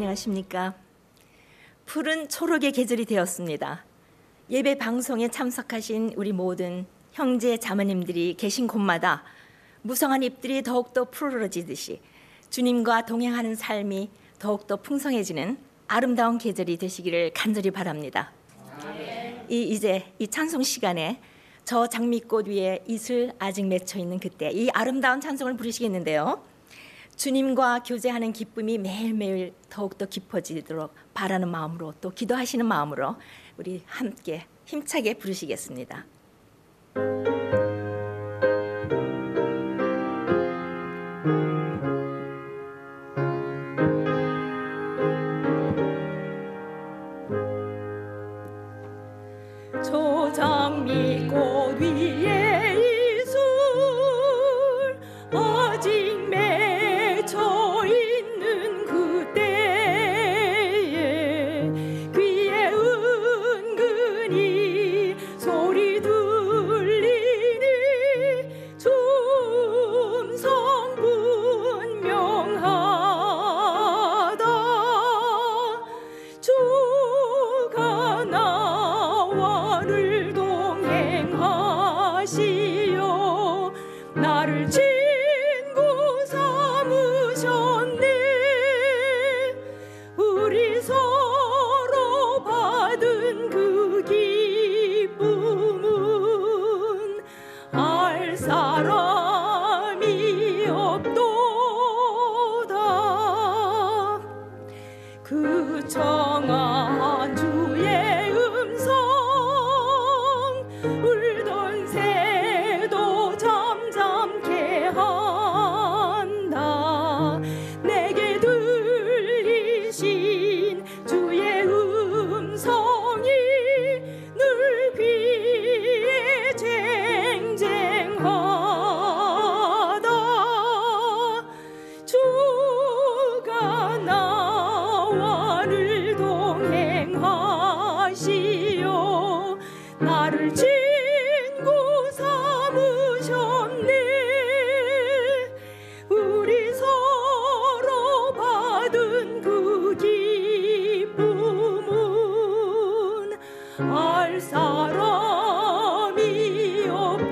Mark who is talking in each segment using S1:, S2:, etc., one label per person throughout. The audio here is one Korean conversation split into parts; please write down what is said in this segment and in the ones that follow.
S1: 안녕하십니까? 푸른 초록의 계절이 되었습니다. 예배 방송에 참석하신 우리 모든 형제 자매님들이 계신 곳마다 무성한 잎들이 더욱더 푸르러지듯이 주님과 동행하는 삶이 더욱더 풍성해지는 아름다운 계절이 되시기를 간절히 바랍니다. 이제 이 찬송 시간에 저 장미꽃 위에 이슬 아직 맺혀 있는 그때 이 아름다운 찬송을 부르시겠는데요. 주님과 교제하는 기쁨이 매일매일 더욱더 깊어지도록 바라는 마음으로 또 기도하시는 마음으로 우리 함께 힘차게 부르시겠습니다. 저 장미꽃 위에 이슬 아직 맺혀 있는 그때에 귀에 은근히 소리 들리니 춤성 분명하다. 주가 나와를 동행하시어 나를 친구 삼으셨네. 우리 서로 받은 그 기쁨은 알 사람이 없도다. 그 청한 주의 음성 울던 새도 잠잠케 한다. 내게 들리신 주의 음성이 늘 귀에 쟁쟁하다. 주가 나와를 동행하시어 나를 친구 삼으셨네. 우리 서로 받은 그 기쁨은 알 사람이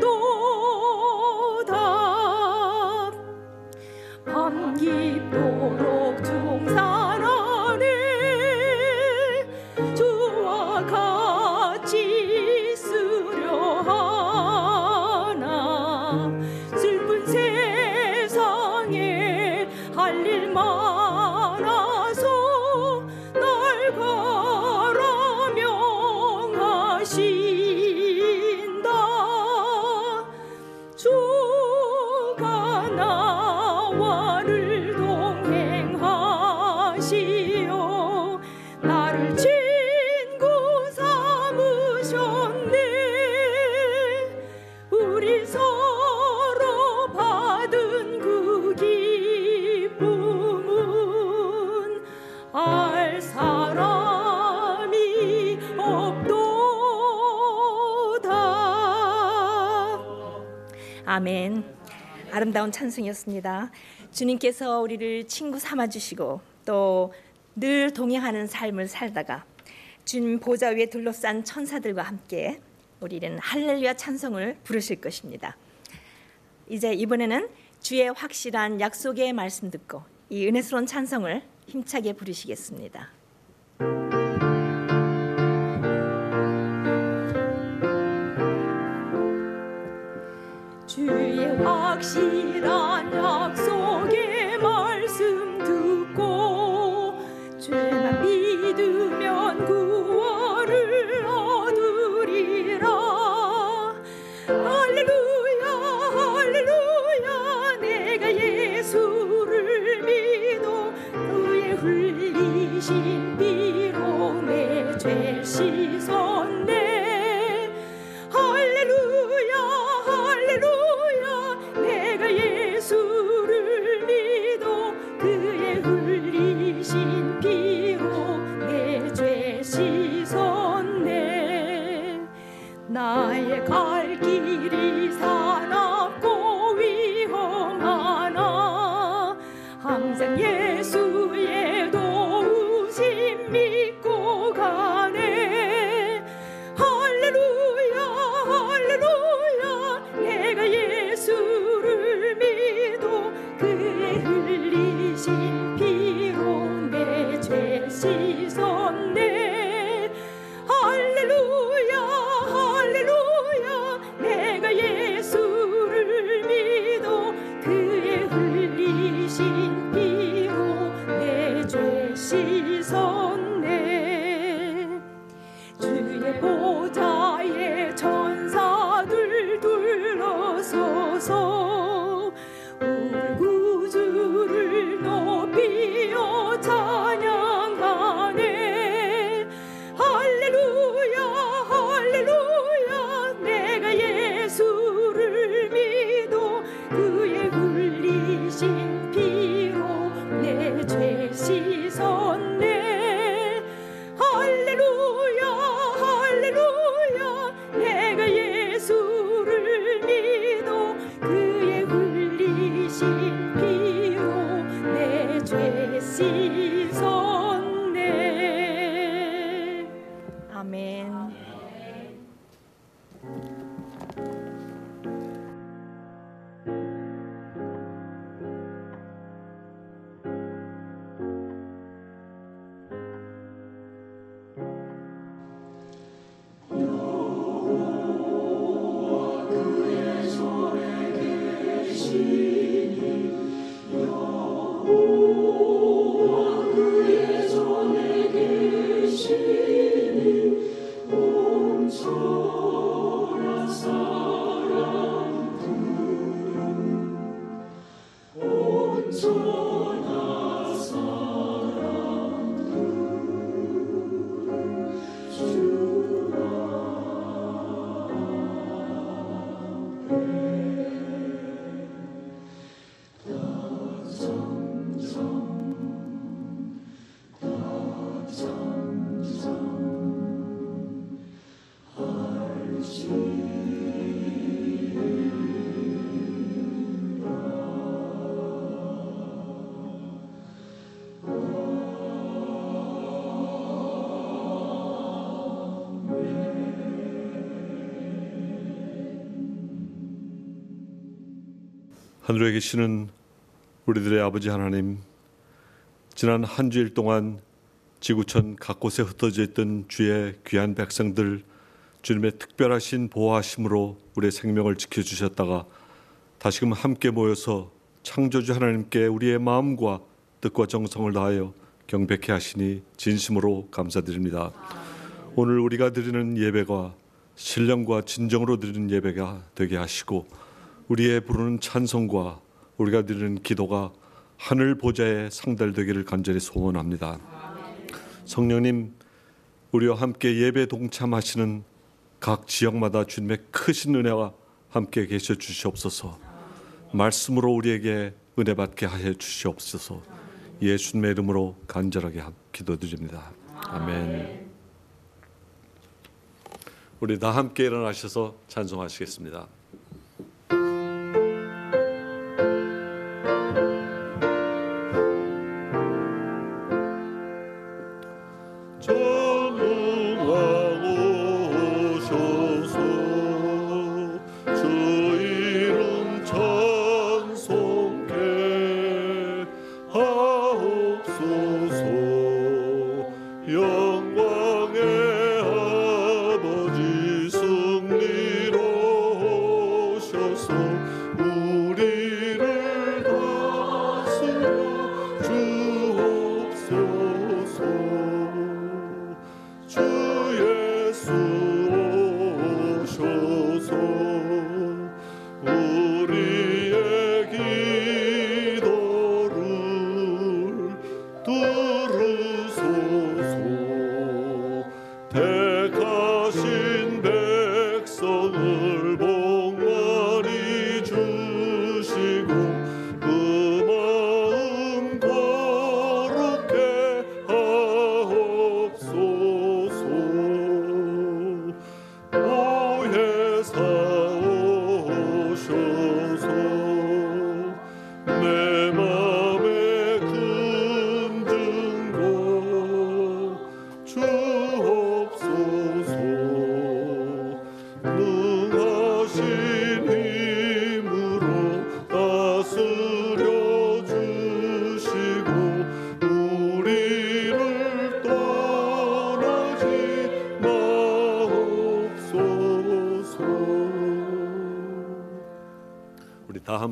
S1: 없도다. 밤 깊도록 중산 안에 주와 같이 있으려 하나. 슬픈 세상에 할 일 많아서 날 가라 명하신다. 주가 나와를 동행하시어 나를 친구 삼으셨네. 우리 서로 받은 그 기쁨은 알 사람이 없도다. 아멘. 아름다운 찬송이었습니다. 주님께서 우리를 친구 삼아주시고 또 늘 동행하는 삶을 살다가 주님 보좌 위에 둘러싼 천사들과 함께 우리는 할렐루야 찬송을 부르실 것입니다. 이제 이번에는 주의 확실한 약속의 말씀 듣고 이 은혜스러운 찬송을 힘차게 부르시겠습니다. 주의 확실한 약속의 말씀 듣고 죄만 믿으면 구원을 얻으리라. 할렐루야 할렐루야. 내가 예수를 믿어 그의 흘리신 피로 내 죄 씻었네. 할렐루야 할렐루야. 내가 예수를 믿어 그의 흘리신 피로 내 죄 씻었네. 나의 갈 길이 사납고 위험하나 항상 예수의 도움 흘리신 피로 내 죄 씻었네. 할렐루야 할렐루야 내가 예수를 믿어 그의 흘리신 피로 내 죄 씻었네. 주의 보좌에 천사들 둘러서서 우리 구주를 높이어 찬양하네. 할렐루야 할렐루야 내가 예수를 믿어 그의 흘리신 피로 내 죄 씻었네. 할렐루야 할렐루야 내가 예수를 믿어 그의 흘리신 피로 내 죄 씻었네. 아멘.
S2: 하늘에 계시는 우리들의 아버지 하나님, 지난 한 주일 동안 지구촌 각곳에 흩어져 있던 주의 귀한 백성들, 주님의 특별하신 보호하심으로 우리의 생명을 지켜주셨다가 다시금 함께 모여서 창조주 하나님께 우리의 마음과 뜻과 정성을 다하여 경배케 하시니 진심으로 감사드립니다. 오늘 우리가 드리는 예배가 신령과 진정으로 드리는 예배가 되게 하시고, 우리의 부르는 찬송과 우리가 드리는 기도가 하늘 보좌에 상달되기를 간절히 소원합니다. 성령님, 우리와 함께 예배 동참하시는 각 지역마다 주님의 크신 은혜와 함께 계셔 주시옵소서. 말씀으로 우리에게 은혜 받게 하여 주시옵소서. 예수님의 이름으로 간절하게 기도드립니다. 아멘. 우리 다 함께 일어나셔서 찬송하시겠습니다.
S3: 들으소서.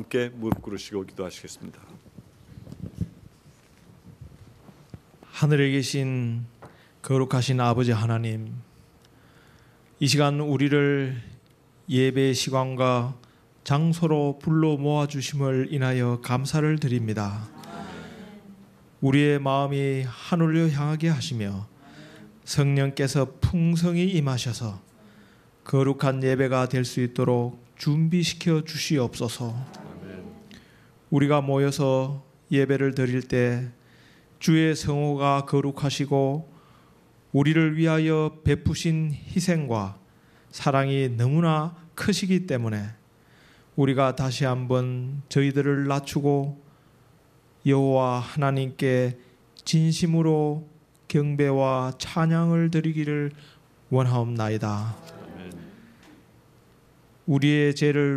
S2: 함께 무릎 꿇으시고 기도하시겠습니다.
S3: 하늘에 계신 거룩하신 아버지 하나님, 이 시간 우리를 예배의 시간과 장소로 불러 모아주심을 인하여 감사를 드립니다. 우리의 마음이 하늘로 향하게 하시며 성령께서 풍성히 임하셔서 거룩한 예배가 될 수 있도록 준비시켜 주시옵소서. 우리가 모여서 예배를 드릴 때 주의 성호가 거룩하시고 우리를 위하여 베푸신 희생과 사랑이 너무나 크시기 때문에 우리가 다시 한번 저희들을 낮추고 여호와 하나님께 진심으로 경배와 찬양을 드리기를 원하옵나이다. 우리의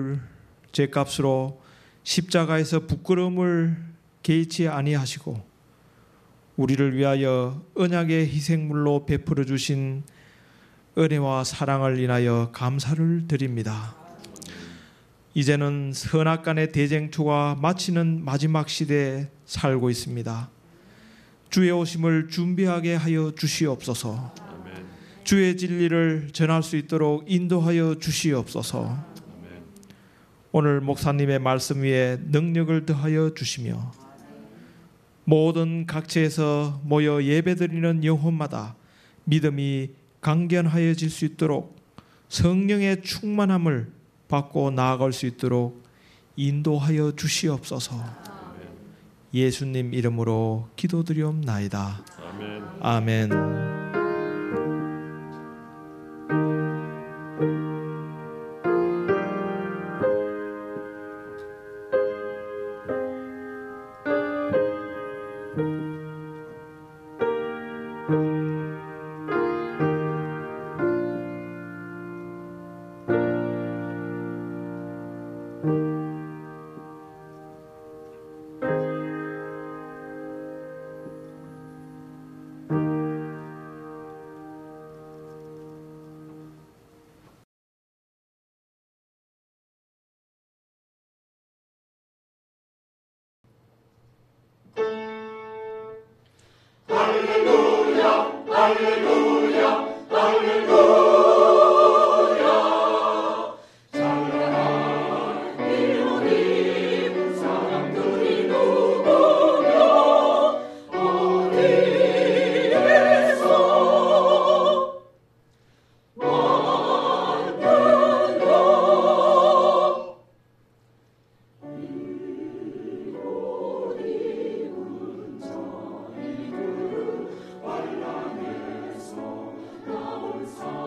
S3: 죄값으로 십자가에서 부끄러움을 개의치 아니하시고 우리를 위하여 언약의 희생물로 베풀어 주신 은혜와 사랑을 인하여 감사를 드립니다. 이제는 선악간의 대쟁투가 마치는 마지막 시대에 살고 있습니다. 주의 오심을 준비하게 하여 주시옵소서. 주의 진리를 전할 수 있도록 인도하여 주시옵소서. 오늘 목사님의 말씀 위에 능력을 더하여 주시며 모든 각지에서 모여 예배드리는 영혼마다 믿음이 강건하여질 수 있도록 성령의 충만함을 받고 나아갈 수 있도록 인도하여 주시옵소서. 예수님 이름으로 기도드리옵나이다. 아멘.
S4: 사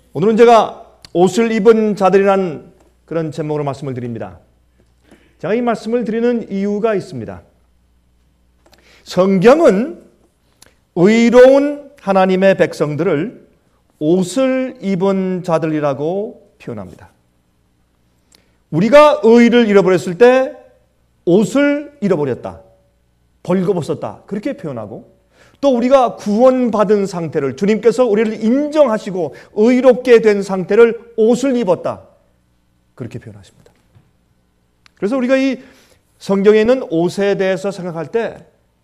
S4: 오늘은 제가 옷을 입은 자들이란 그런 제목으로 말씀을 드립니다. 제가 이 말씀을 드리는 이유가 있습니다. 성경은 의로운 하나님의 백성들을 옷을 입은 자들이라고 표현합니다. 우리가 의를 잃어버렸을 때 옷을 잃어버렸다, 벌거벗었다, 그렇게 표현하고, 또 우리가 구원받은 상태를, 주님께서 우리를 인정하시고 의롭게 된 상태를 옷을 입었다, 그렇게 표현하십니다. 그래서 우리가 이 성경에 있는 옷에 대해서 생각할 때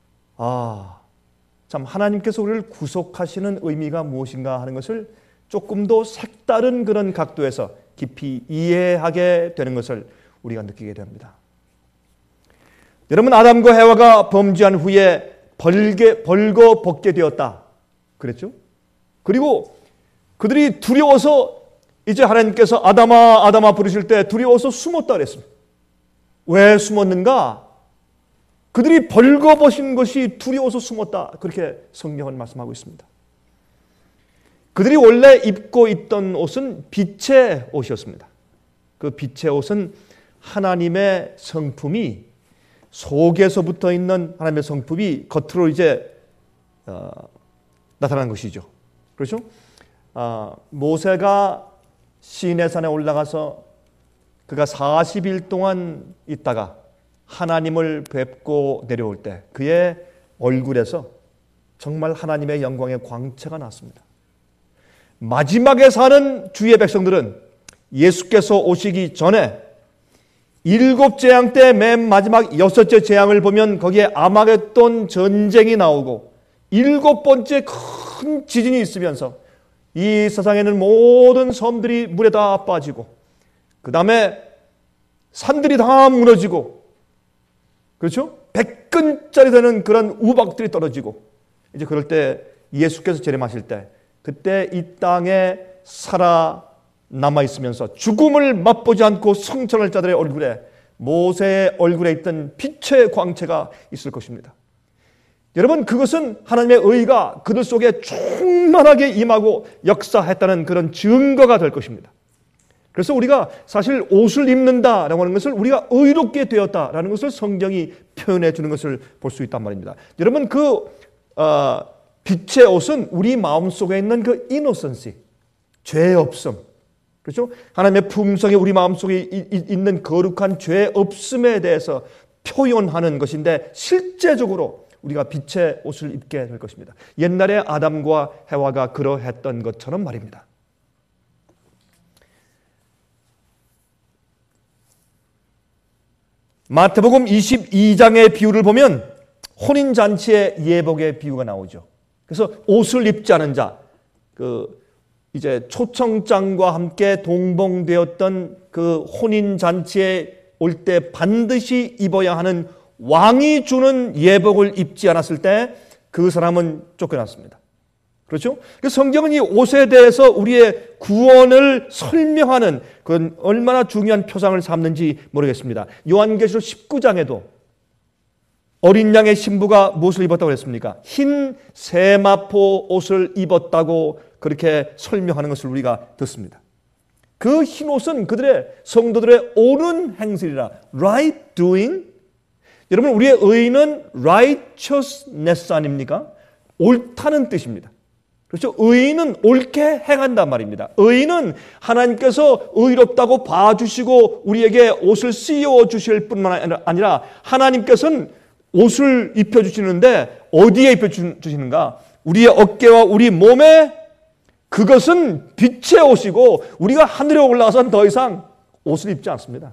S4: 참 하나님께서 우리를 구속하시는 의미가 무엇인가 하는 것을 조금 더 색다른 그런 각도에서 깊이 이해하게 되는 것을 우리가 느끼게 됩니다. 여러분, 아담과 해와가 범죄한 후에 벌거 벗게 되었다 그랬죠? 그리고 그들이 두려워서 이제 하나님께서 아담아 아담아 부르실 때 두려워서 숨었다 그랬습니다. 왜 숨었는가? 그들이 벌거벗은 것이 두려워서 숨었다, 그렇게 성경은 말씀하고 있습니다. 그들이 원래 입고 있던 옷은 빛의 옷이었습니다. 그 빛의 옷은 하나님의 성품이, 속에서 붙어 있는 하나님의 성품이 겉으로 이제 나타난 것이죠. 그렇죠? 모세가 시내산에 올라가서 그가 40일 동안 있다가 하나님을 뵙고 내려올 때 그의 얼굴에서 정말 하나님의 영광의 광채가 났습니다. 마지막에 사는 주의 백성들은 예수께서 오시기 전에 7 재앙 때 맨 마지막 6째 재앙을 보면 거기에 아마겟돈 전쟁이 나오고 7번째 큰 지진이 있으면서 이 세상에는 모든 섬들이 물에 다 빠지고, 그 다음에 산들이 다 무너지고, 그렇죠? 100근짜리 되는 그런 우박들이 떨어지고, 이제 그럴 때 예수께서 재림하실 때 그때 이 땅에 살아남아 있으면서 죽음을 맛보지 않고 승천할 자들의 얼굴에, 모세의 얼굴에 있던 빛의 광채가 있을 것입니다. 여러분, 그것은 하나님의 의가 그들 속에 충만하게 임하고 역사했다는 그런 증거가 될 것입니다. 그래서 우리가 사실 옷을 입는다라고 하는 것을 우리가 의롭게 되었다라는 것을 성경이 표현해 주는 것을 볼 수 있단 말입니다. 여러분, 그 빛의 옷은 우리 마음속에 있는 그 이노센시, 죄 없음, 그렇죠? 하나님의 품성이 우리 마음속에 있는 거룩한 죄 없음에 대해서 표현하는 것인데, 실제적으로 우리가 빛의 옷을 입게 될 것입니다. 옛날에 아담과 해와가 그러했던 것처럼 말입니다. 마태복음 22장의 비유를 보면 혼인잔치의 예복의 비유가 나오죠. 그래서 옷을 입지 않은 자, 이제 초청장과 함께 동봉되었던 그 혼인잔치에 올 때 반드시 입어야 하는 왕이 주는 예복을 입지 않았을 때 그 사람은 쫓겨났습니다. 그렇죠? 성경은 이 옷에 대해서 우리의 구원을 설명하는 그건 얼마나 중요한 표상을 삼는지 모르겠습니다. 요한계시록 19장에도 어린 양의 신부가 무엇을 입었다고 했습니까? 흰 세마포 옷을 입었다고 그렇게 설명하는 것을 우리가 듣습니다. 그 흰 옷은 그들의 성도들의 옳은 행실이라, right doing. 여러분, 우리의 의는 righteousness 아닙니까? 옳다는 뜻입니다. 그렇죠? 의인은 옳게 행한단 말입니다. 의인은 하나님께서 의롭다고 봐주시고 우리에게 옷을 씌워 주실 뿐만 아니라 하나님께서는 옷을 입혀주시는데 어디에 입혀주시는가? 우리의 어깨와 우리 몸에. 그것은 빛의 옷이고 우리가 하늘에 올라가선 더 이상 옷을 입지 않습니다.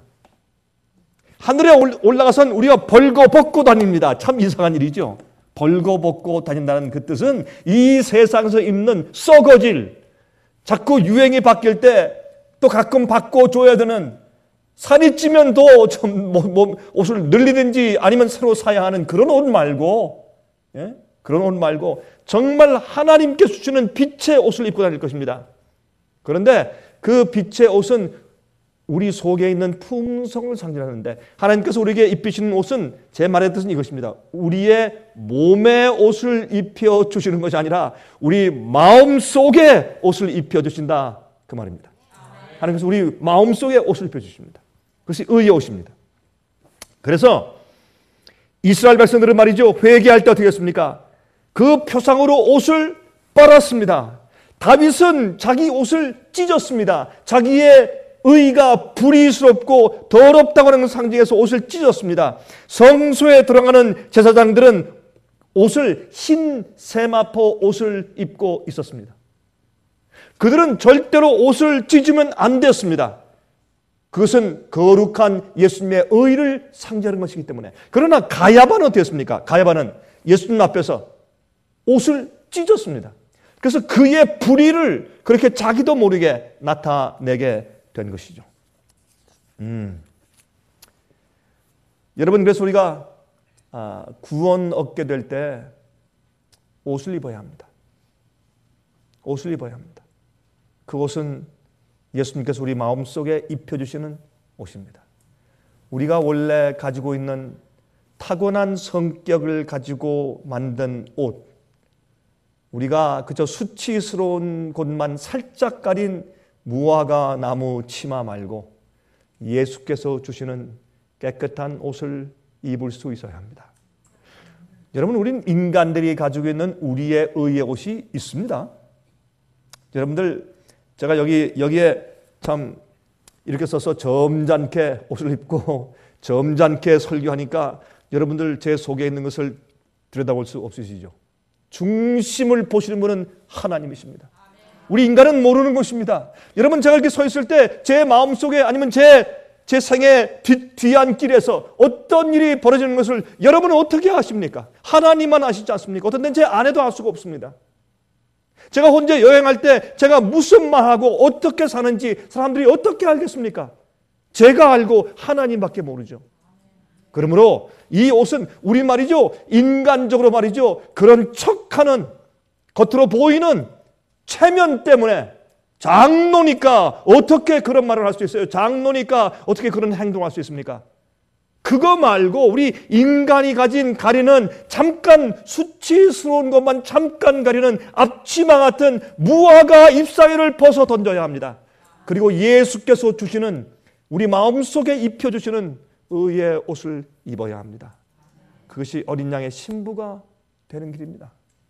S4: 하늘에 올라가선 우리가 벌거벗고 다닙니다. 참 이상한 일이죠. 벌거벗고 다닌다는 그 뜻은 이 세상에서 입는 썩어질, 자꾸 유행이 바뀔 때 또 가끔 바꿔줘야 되는, 살이 찌면 또 좀 옷을 늘리든지 아니면 새로 사야 하는 그런 옷 말고, 그런 옷 말고 정말 하나님께 주시는 빛의 옷을 입고 다닐 것입니다. 그런데 그 빛의 옷은 우리 속에 있는 품성을 상징하는데, 하나님께서 우리에게 입히시는 옷은 제 말의 뜻은 이것입니다. 우리의 몸에 옷을 입혀주시는 것이 아니라 우리 마음 속에 옷을 입혀주신다, 그 말입니다. 하나님께서 우리 마음속에 옷을 입혀주십니다. 그것이 의의 옷입니다. 그래서 이스라엘 백성들은 말이죠, 회개할 때 어떻게 했습니까? 그 표상으로 옷을 빨았습니다. 다윗은 자기 옷을 찢었습니다. 자기의 의가 불의스럽고 더럽다고 하는 상징에서 옷을 찢었습니다. 성소에 들어가는 제사장들은 옷을 흰 세마포 옷을 입고 있었습니다. 그들은 절대로 옷을 찢으면 안 되었습니다. 그것은 거룩한 예수님의 의를 상징하는 것이기 때문에. 그러나 가야바는 어떻습니까? 가야바는 예수님 앞에서 옷을 찢었습니다. 그래서 그의 불의를 그렇게 자기도 모르게 나타내게 된 것이죠. 여러분, 그래서 우리가 구원 얻게 될 때 옷을 입어야 합니다. 옷을 입어야 합니다. 그 옷은 예수님께서 우리 마음속에 입혀주시는 옷입니다. 우리가 원래 가지고 있는 타고난 성격을 가지고 만든 옷, 우리가 그저 수치스러운 곳만 살짝 가린 무화과 나무 치마 말고 예수께서 주시는 깨끗한 옷을 입을 수 있어야 합니다. 여러분, 우린 인간들이 가지고 있는 우리의 의의 옷이 있습니다. 여러분들, 제가 여기에 참 이렇게 써서 점잖게 옷을 입고 점잖게 설교하니까 여러분들 제 속에 있는 것을 들여다볼 수 없으시죠? 중심을 보시는 분은 하나님이십니다. 우리 인간은 모르는 것입니다. 여러분, 제가 이렇게 서 있을 때 제 마음속에 아니면 제 생의 뒤안길에서 어떤 일이 벌어지는 것을 여러분은 어떻게 아십니까? 하나님만 아시지 않습니까? 어떤 때는 제 아내도 알 수가 없습니다. 제가 혼자 여행할 때 제가 무슨 말하고 어떻게 사는지 사람들이 어떻게 알겠습니까? 제가 알고 하나님밖에 모르죠. 그러므로 이 옷은 우리 말이죠, 인간적으로 말이죠, 그런 척하는, 겉으로 보이는 체면 때문에 장로니까 어떻게 그런 말을 할 수 있어요? 장로니까 어떻게 그런 행동을 할 수 있습니까? 그거 말고 우리 인간이 가진 가리는 잠깐 수치스러운 것만 잠깐 가리는 앞치마 같은 무화과 잎사귀를 벗어 던져야 합니다. 그리고 예수께서 주시는, 우리 마음속에 입혀주시는 의의 옷을 입어야 합니다. 그것이 어린 양의 신부가 되는 길입니다.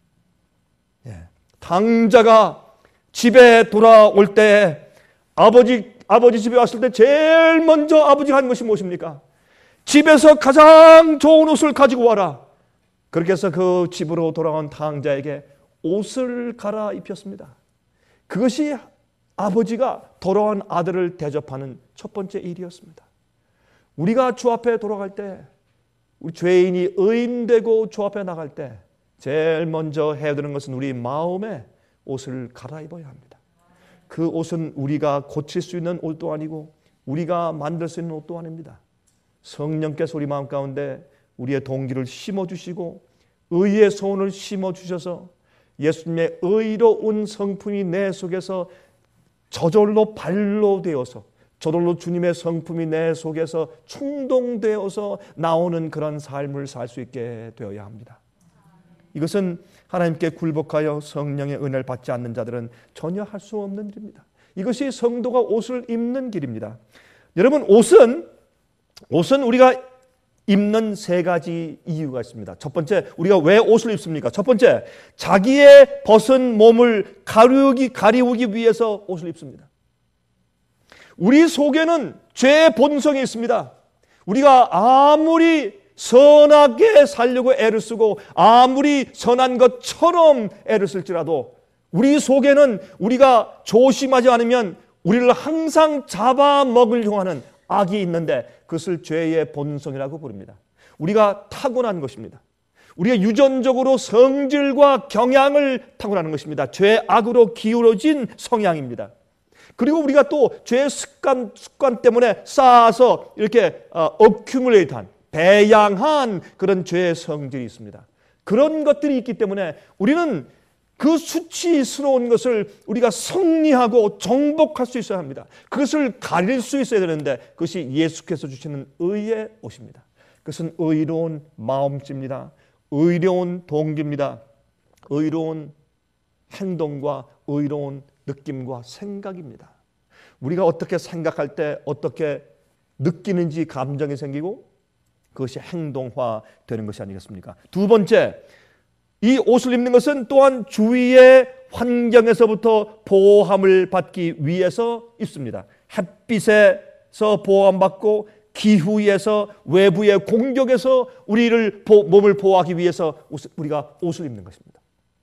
S4: 당자가 집에 돌아올 때 아버지 집에 왔을 때 제일 먼저 아버지가 한 것이 무엇입니까? 집에서 가장 좋은 옷을 가지고 와라. 그렇게 해서 그 집으로 돌아온 당자에게 옷을 갈아입혔습니다. 그것이 아버지가 돌아온 아들을 대접하는 첫 번째 일이었습니다. 우리가 주 앞에 돌아갈 때, 우리 죄인이 의인되고 주 앞에 나갈 때 제일 먼저 해야 되는 것은 우리 마음에 옷을 갈아입어야 합니다. 그 옷은 우리가 고칠 수 있는 옷도 아니고 우리가 만들 수 있는 옷도 아닙니다. 성령께서 우리 마음 가운데 우리의 동기를 심어주시고 의의 소원을 심어주셔서 예수님의 의로운 성품이 내 속에서 저절로 발로 되어서, 저절로 주님의 성품이 내 속에서 충동되어서 나오는 그런 삶을 살 수 있게 되어야 합니다. 이것은 하나님께 굴복하여 성령의 은혜를 받지 않는 자들은 전혀 할 수 없는 일입니다. 이것이 성도가 옷을 입는 길입니다. 여러분, 옷은 우리가 입는 세 가지 이유가 있습니다. 첫 번째, 우리가 왜 옷을 입습니까? 첫 번째, 자기의 벗은 몸을 가리우기 위해서 옷을 입습니다. 우리 속에는 죄의 본성이 있습니다. 우리가 아무리 선하게 살려고 애를 쓰고 아무리 선한 것처럼 애를 쓸지라도 우리 속에는 우리가 조심하지 않으면 우리를 항상 잡아먹으려고 하는 악이 있는데 그것을 죄의 본성이라고 부릅니다. 우리가 타고난 것입니다. 우리가 유전적으로 성질과 경향을 타고나는 것입니다. 죄악으로 기울어진 성향입니다. 그리고 우리가 또 죄의 습관 때문에 쌓아서 이렇게 어큐뮬레이트한, 배양한 그런 죄의 성질이 있습니다. 그런 것들이 있기 때문에 우리는 그 수치스러운 것을 우리가 승리하고 정복할 수 있어야 합니다. 그것을 가릴 수 있어야 되는데 그것이 예수께서 주시는 의의 옷입니다. 그것은 의로운 마음씨입니다. 의로운 동기입니다. 의로운 행동과 의로운 느낌과 생각입니다. 우리가 어떻게 생각할 때 어떻게 느끼는지 감정이 생기고 그것이 행동화되는 것이 아니겠습니까? 두 번째, 이 옷을 입는 것은 또한 주위의 환경에서부터 보호함을 받기 위해서 입습니다. 햇빛에서 보호함받고 기후에서 외부의 공격에서 우리를 몸을 보호하기 위해서 우리가 옷을 입는 것입니다.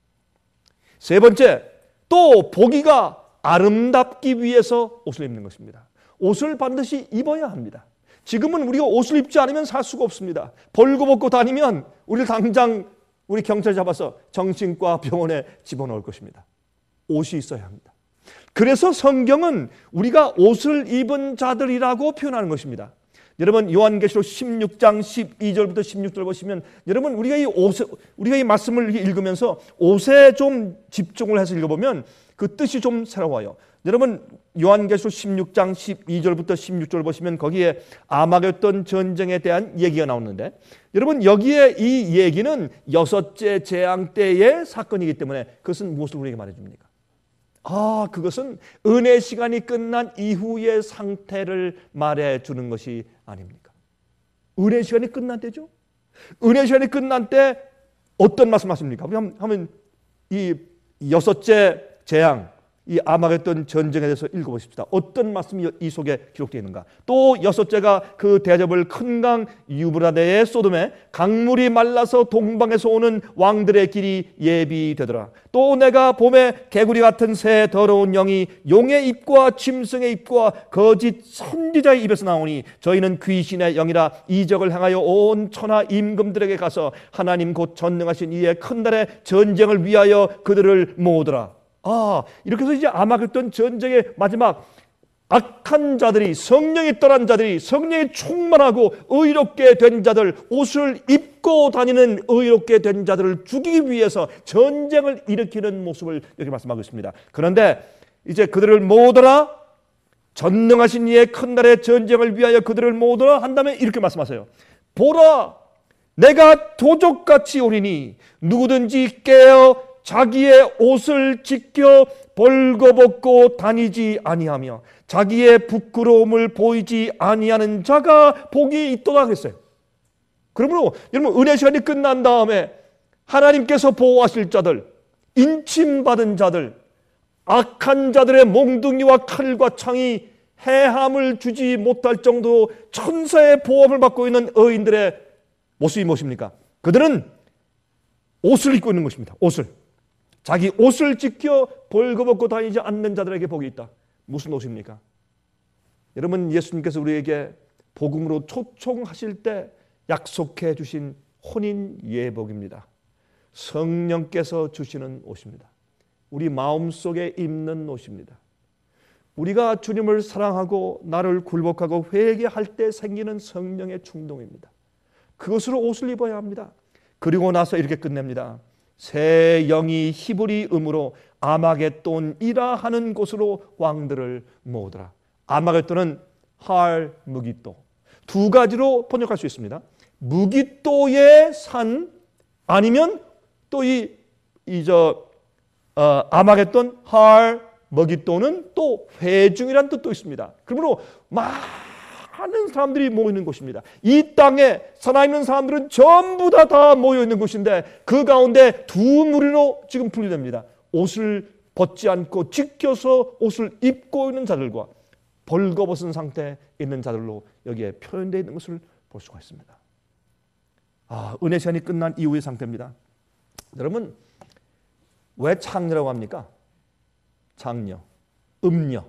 S4: 세 번째, 또 보기가 아름답기 위해서 옷을 입는 것입니다. 옷을 반드시 입어야 합니다. 지금은 우리가 옷을 입지 않으면 살 수가 없습니다. 벌거벗고 다니면 우리를 당장 우리 경찰 잡아서 정신과 병원에 집어넣을 것입니다. 옷이 있어야 합니다. 그래서 성경은 우리가 옷을 입은 자들이라고 표현하는 것입니다. 여러분 요한계시록 16장 12절부터 16절 보시면 여러분 우리가 이 말씀을 읽으면서 옷에 좀 집중을 해서 읽어보면 그 뜻이 좀 새로워요. 여러분 요한계시록 16장 12절부터 16절 보시면 거기에 아마겟돈 전쟁에 대한 얘기가 나오는데 여러분 여기에 이 얘기는 여섯째 재앙 때의 사건이기 때문에 그것은 무엇을 우리에게 말해줍니까? 그것은 은혜 시간이 끝난 이후의 상태를 말해주는 것이 아닙니까? 은혜 시간이 끝난 때죠. 은혜 시간이 끝난 때 어떤 말씀하십니까? 하면 이 여섯째 재앙, 이 아마겟돈 전쟁에 대해서 읽어보십시다. 어떤 말씀이 이 속에 기록되어 있는가? 또 여섯째가 그 대접을 큰 강 유브라데의 소돔에 강물이 말라서 동방에서 오는 왕들의 길이 예비되더라. 또 내가 봄에 개구리 같은 새 더러운 영이 용의 입과 짐승의 입과 거짓 선지자의 입에서 나오니 저희는 귀신의 영이라 이적을 행하여 온 천하 임금들에게 가서 하나님 곧 전능하신 이의 큰 날의 전쟁을 위하여 그들을 모으더라. 이렇게 해서 이제 아마겟돈 전쟁의 마지막 악한 자들이 성령이 떠난 자들이 성령이 충만하고 의롭게 된 자들 옷을 입고 다니는 의롭게 된 자들을 죽이기 위해서 전쟁을 일으키는 모습을 여기 말씀하고 있습니다. 그런데 이제 그들을 모으더라 전능하신 이의 큰 날의 전쟁을 위하여 그들을 모으더라 한 다음에 이렇게 말씀하세요. 보라 내가 도적같이 오리니 누구든지 깨어 자기의 옷을 지켜 벌거벗고 다니지 아니하며 자기의 부끄러움을 보이지 아니하는 자가 복이 있도다 그랬어요. 그러므로 여러분 은혜 시간이 끝난 다음에 하나님께서 보호하실 자들, 인침받은 자들, 악한 자들의 몽둥이와 칼과 창이 해함을 주지 못할 정도로 천사의 보호를 받고 있는 의인들의 모습이 무엇입니까? 그들은 옷을 입고 있는 것입니다. 옷을. 자기 옷을 지켜 벌거벗고 다니지 않는 자들에게 복이 있다. 무슨 옷입니까? 여러분 예수님께서 우리에게 복음으로 초청하실 때 약속해 주신 혼인 예복입니다. 성령께서 주시는 옷입니다. 우리 마음속에 입는 옷입니다. 우리가 주님을 사랑하고 나를 굴복하고 회개할 때 생기는 성령의 충동입니다. 그것으로 옷을 입어야 합니다. 그리고 나서 이렇게 끝냅니다. 새 영이 히브리 음으로 아마겟돈이라 하는 곳으로 왕들을 모으더라. 아마겟돈은 할 무기또. 두 가지로 번역할 수 있습니다. 무기또의 산 아니면 또 아마겟돈 할 무기또는 또 회중이라는 뜻도 있습니다. 그러므로 많은 사람들이 모이는 곳입니다. 이 땅에 살아있는 사람들은 전부 다 모여있는 곳인데 그 가운데 두 무리로 지금 분리됩니다. 옷을 벗지 않고 지켜서 옷을 입고 있는 자들과 벌거벗은 상태에 있는 자들로 여기에 표현되어 있는 것을 볼 수가 있습니다. 은혜 시간이 끝난 이후의 상태입니다. 여러분 왜 창녀라고 합니까? 창녀, 음녀.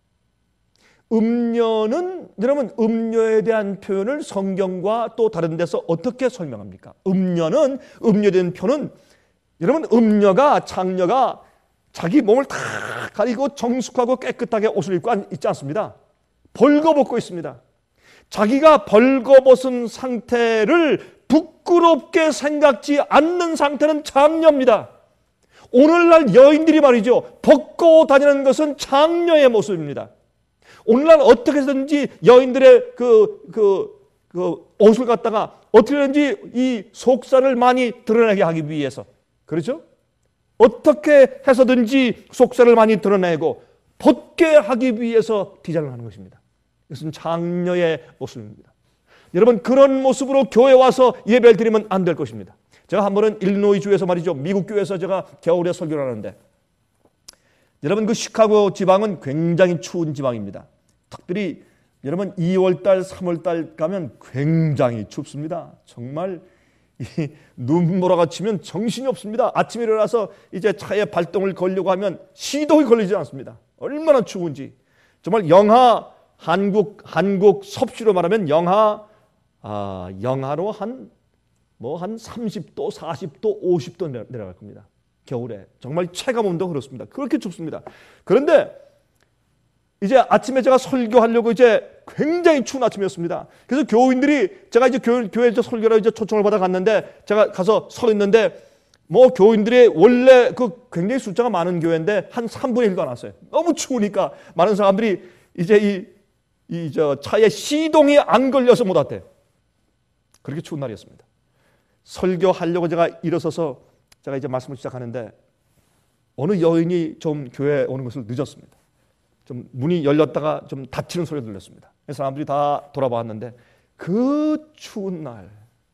S4: 음녀는 여러분 음녀에 대한 표현을 성경과 또 다른 데서 어떻게 설명합니까? 음녀에 대한 표현은 여러분 음녀가 창녀가 자기 몸을 다 가리고 정숙하고 깨끗하게 옷을 입고 있지 않습니다. 벌거벗고 있습니다. 자기가 벌거벗은 상태를 부끄럽게 생각지 않는 상태는 창녀입니다. 오늘날 여인들이 말이죠. 벗고 다니는 것은 창녀의 모습입니다. 오늘날 어떻게 해서든지 여인들의 그 옷을 갖다가 어떻게든지 이 속살을 많이 드러내게 하기 위해서 그렇죠? 어떻게 해서든지 속살을 많이 드러내고 벗게 하기 위해서 디자인을 하는 것입니다. 이것은 장녀의 모습입니다. 여러분, 그런 모습으로 교회 와서 예배를 드리면 안 될 것입니다. 제가 한 번은 일리노이 주에서 말이죠, 미국 교회에서 제가 겨울에 설교를 하는데, 여러분, 그 시카고 지방은 굉장히 추운 지방입니다. 특별히 여러분 2월달, 3월달 가면 굉장히 춥습니다. 정말 눈보라가 치면 정신이 없습니다. 아침에 일어나서 이제 차에 발동을 걸려고 하면 시동이 걸리지 않습니다. 얼마나 추운지. 정말 영하, 한국 섭씨로 말하면 영하로 한 30도, 40도, 50도 내려갈 겁니다. 겨울에. 정말 체감온도 그렇습니다. 그렇게 춥습니다. 그런데 이제 아침에 제가 설교하려고 이제 굉장히 추운 아침이었습니다. 그래서 교인들이, 제가 이제 교회에서 설교를 이제 초청을 받아 갔는데, 제가 가서 서 있는데, 뭐 교인들이 원래 그 굉장히 숫자가 많은 교회인데 한 3분의 1도 안 왔어요. 너무 추우니까 많은 사람들이 이제 저 차에 시동이 안 걸려서 못 왔대요. 그렇게 추운 날이었습니다. 설교하려고 제가 일어서서 제가 이제 말씀을 시작하는데, 어느 여인이 좀 교회에 오는 것을 늦었습니다. 좀 문이 열렸다가 좀 닫히는 소리가 들렸습니다. 그래서 사람들이 다 돌아봤는데, 그 추운 날,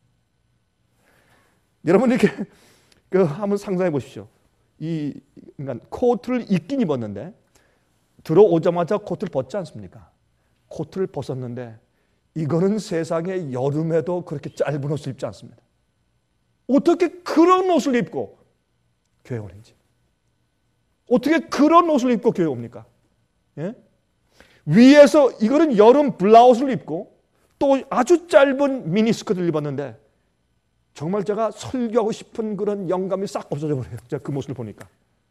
S4: 여러분 이렇게 한번 상상해 보십시오. 그러니까 코트를 입긴 입었는데 들어오자마자 코트를 벗지 않습니까? 코트를 벗었는데 이거는 세상에 여름에도 그렇게 짧은 옷을 입지 않습니다. 어떻게 그런 옷을 입고 교회 오는지, 어떻게 그런 옷을 입고 교회 옵니까? 예? 위에서 이거는 여름 블라우스를 입고 또 아주 짧은 미니스커트를 입었는데 정말 제가 설교하고 싶은 그런 영감이 싹 없어져 버려요. 제가 그 모습을 보니까.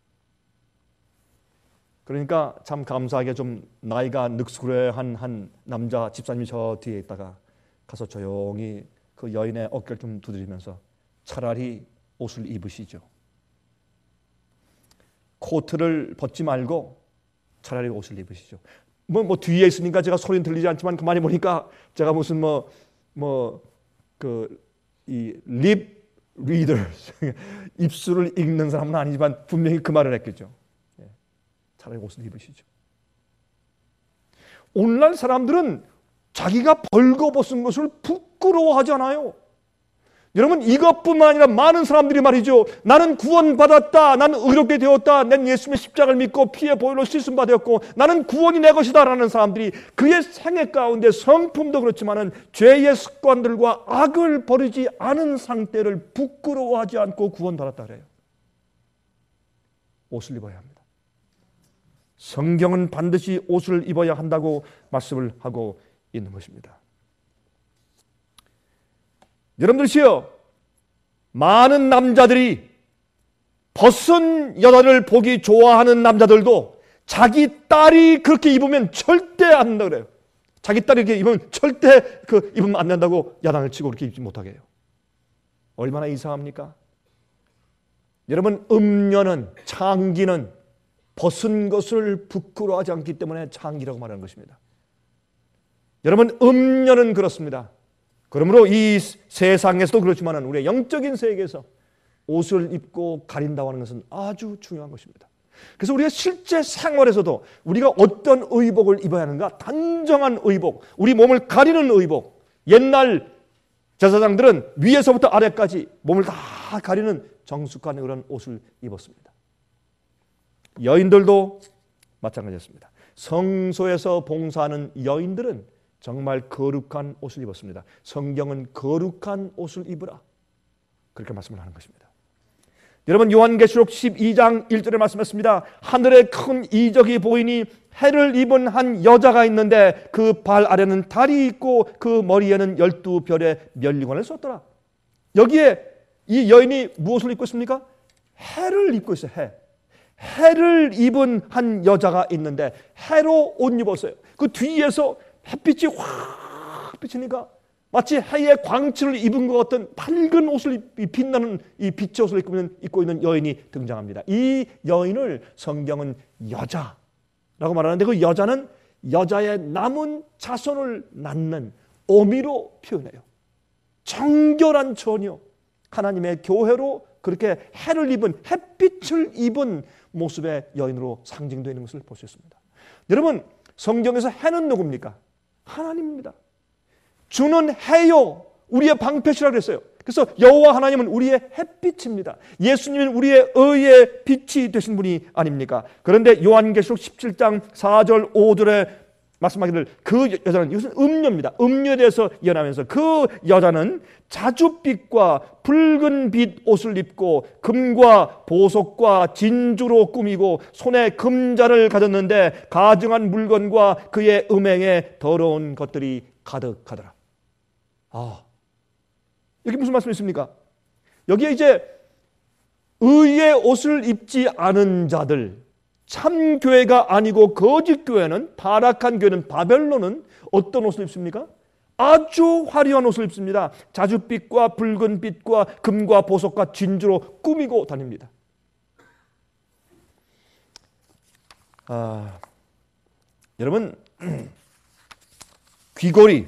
S4: 그러니까 참 감사하게 좀 나이가 늑수레한 한 남자 집사님이 저 뒤에 있다가 가서 조용히 그 여인의 어깨를 좀 두드리면서 차라리 옷을 입으시죠. 코트를 벗지 말고 차라리 옷을 입으시죠. 뭐 뒤에 있으니까 제가 소리는 들리지 않지만 그만히 보니까 제가 무슨 이 립 리더 입술을 읽는 사람은 아니지만 분명히 그 말을 했겠죠. 차라리 옷을 입으시죠. 오늘날 사람들은 자기가 벌거벗은 것을 부끄러워하지 않아요. 여러분, 이것뿐만 아니라 많은 사람들이 말이죠, 나는 구원받았다, 나는 의롭게 되었다, 난 예수님의 십자가를 믿고 피의 보혈로 씻음 받았고 나는 구원이 내 것이다 라는 사람들이 그의 생애 가운데 성품도 그렇지만은 죄의 습관들과 악을 버리지 않은 상태를 부끄러워하지 않고 구원받았다 그래요. 옷을 입어야 합니다. 성경은 반드시 옷을 입어야 한다고 말씀을 하고 있는 것입니다. 여러분들이요, 많은 남자들이 벗은 여자를 보기 좋아하는 남자들도 자기 딸이 그렇게 입으면 절대 안 된다 그래요. 자기 딸이 이렇게 입으면 절대 입으면 안 된다고 야단을 치고 그렇게 입지 못하게 해요. 얼마나 이상합니까? 여러분, 음녀는, 창기는 벗은 것을 부끄러워하지 않기 때문에 창기라고 말하는 것입니다. 여러분, 음녀는 그렇습니다. 그러므로 이 세상에서도 그렇지만 우리의 영적인 세계에서 옷을 입고 가린다고 하는 것은 아주 중요한 것입니다. 그래서 우리가 실제 생활에서도 우리가 어떤 의복을 입어야 하는가, 단정한 의복, 우리 몸을 가리는 의복. 옛날 제사장들은 위에서부터 아래까지 몸을 다 가리는 정숙한 그런 옷을 입었습니다. 여인들도 마찬가지였습니다. 성소에서 봉사하는 여인들은 정말 거룩한 옷을 입었습니다. 성경은 거룩한 옷을 입으라, 그렇게 말씀을 하는 것입니다. 여러분, 요한계시록 12장 1절에 말씀했습니다. 하늘에 큰 이적이 보이니 해를 입은 한 여자가 있는데 그 발 아래는 달이 있고 그 머리에는 12별의 면류관을 썼더라. 여기에 이 여인이 무엇을 입고 있습니까? 해를 입고 있어요. 해를 입은 한 여자가 있는데 해로 옷 입었어요. 그 뒤에서 햇빛이 확 비치니까 마치 해의 광채를 입은 것 같은 밝은 옷을 빛나는 이 빛의 옷을 입고 있는 여인이 등장합니다. 이 여인을 성경은 여자라고 말하는데 그 여자는 여자의 남은 자손을 낳는 어미로 표현해요. 정결한 처녀, 하나님의 교회로 그렇게 해를 입은, 햇빛을 입은 모습의 여인으로 상징되어 있는 것을 볼 수 있습니다. 여러분, 성경에서 해는 누굽니까? 하나님입니다. 주는 해요, 우리의 방패시라고 그랬어요. 그래서 여호와 하나님은 우리의 햇빛입니다. 예수님은 우리의 의의 빛이 되신 분이 아닙니까? 그런데 요한계시록 17장 4절 5절에 말씀하기를 그 여자는, 이것은 음료입니다. 음료에 대해서 예언하면서 그 여자는 자줏빛과 붉은 빛 옷을 입고 금과 보석과 진주로 꾸미고 손에 금자를 가졌는데 가증한 물건과 그의 음행에 더러운 것들이 가득하더라. 여기 무슨 말씀이 있습니까? 여기에 이제 의의 옷을 입지 않은 자들, 참 교회가 아니고 거짓 교회는, 타락한 교회는, 바벨론은 어떤 옷을 입습니까? 아주 화려한 옷을 입습니다. 자줏빛과 붉은 빛과 금과 보석과 진주로 꾸미고 다닙니다. 여러분, 귀걸이,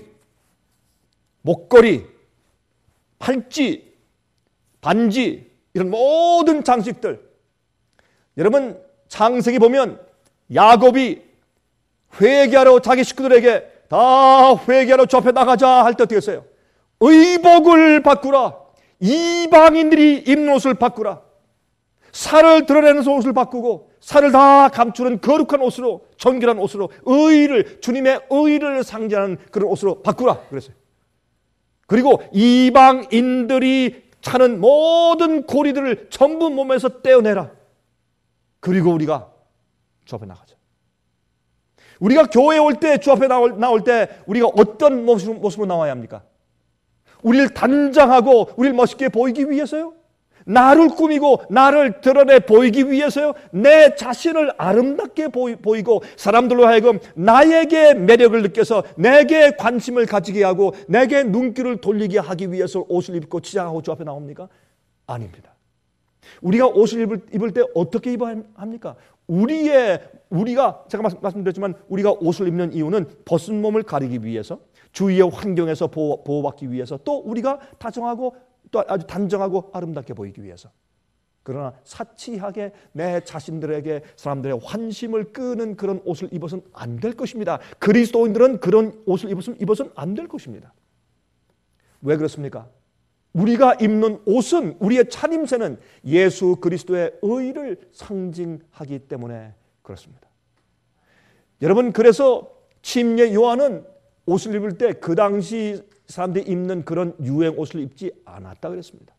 S4: 목걸이, 팔찌, 반지, 이런 모든 장식들, 여러분 창세기 보면 야곱이 회개하러 자기 식구들에게 다 회개하러 저 앞에 나가자 할 때 어떻게 했어요? 의복을 바꾸라, 이방인들이 입는 옷을 바꾸라, 살을 드러내는 옷을 바꾸고 살을 다 감추는 거룩한 옷으로, 정결한 옷으로, 의를, 주님의 의를 상징하는 그런 옷으로 바꾸라 그랬어요. 그리고 이방인들이 차는 모든 고리들을 전부 몸에서 떼어내라. 그리고 우리가 주 앞에 나가자. 우리가 교회에 올 때, 주 앞에 나올 때 우리가 어떤 모습으로 나와야 합니까? 우리를 단장하고 우리를 멋있게 보이기 위해서요? 나를 꾸미고 나를 드러내 보이기 위해서요? 내 자신을 아름답게 보이고 사람들로 하여금 나에게 매력을 느껴서 내게 관심을 가지게 하고 내게 눈길을 돌리게 하기 위해서 옷을 입고 치장하고 주 앞에 나옵니까? 아닙니다. 우리가 옷을 입을 때 어떻게 입어야 합니까? 우리가 제가 말씀드렸지만 우리가 옷을 입는 이유는 벗은 몸을 가리기 위해서, 주위의 환경에서 보호받기 위해서, 또 우리가 다정하고 또 아주 단정하고 아름답게 보이기 위해서. 그러나 사치하게 내 자신들에게 사람들의 환심을 끄는 그런 옷을 입어서는 안 될 것입니다. 그리스도인들은 그런 옷을 입어서는 안 될 것입니다. 왜 그렇습니까? 우리가 입는 옷은, 우리의 차림새는 예수 그리스도의 의를 상징하기 때문에 그렇습니다. 여러분, 그래서 침례 요한은 옷을 입을 때 그 당시 사람들이 입는 그런 유행 옷을 입지 않았다 그랬습니다.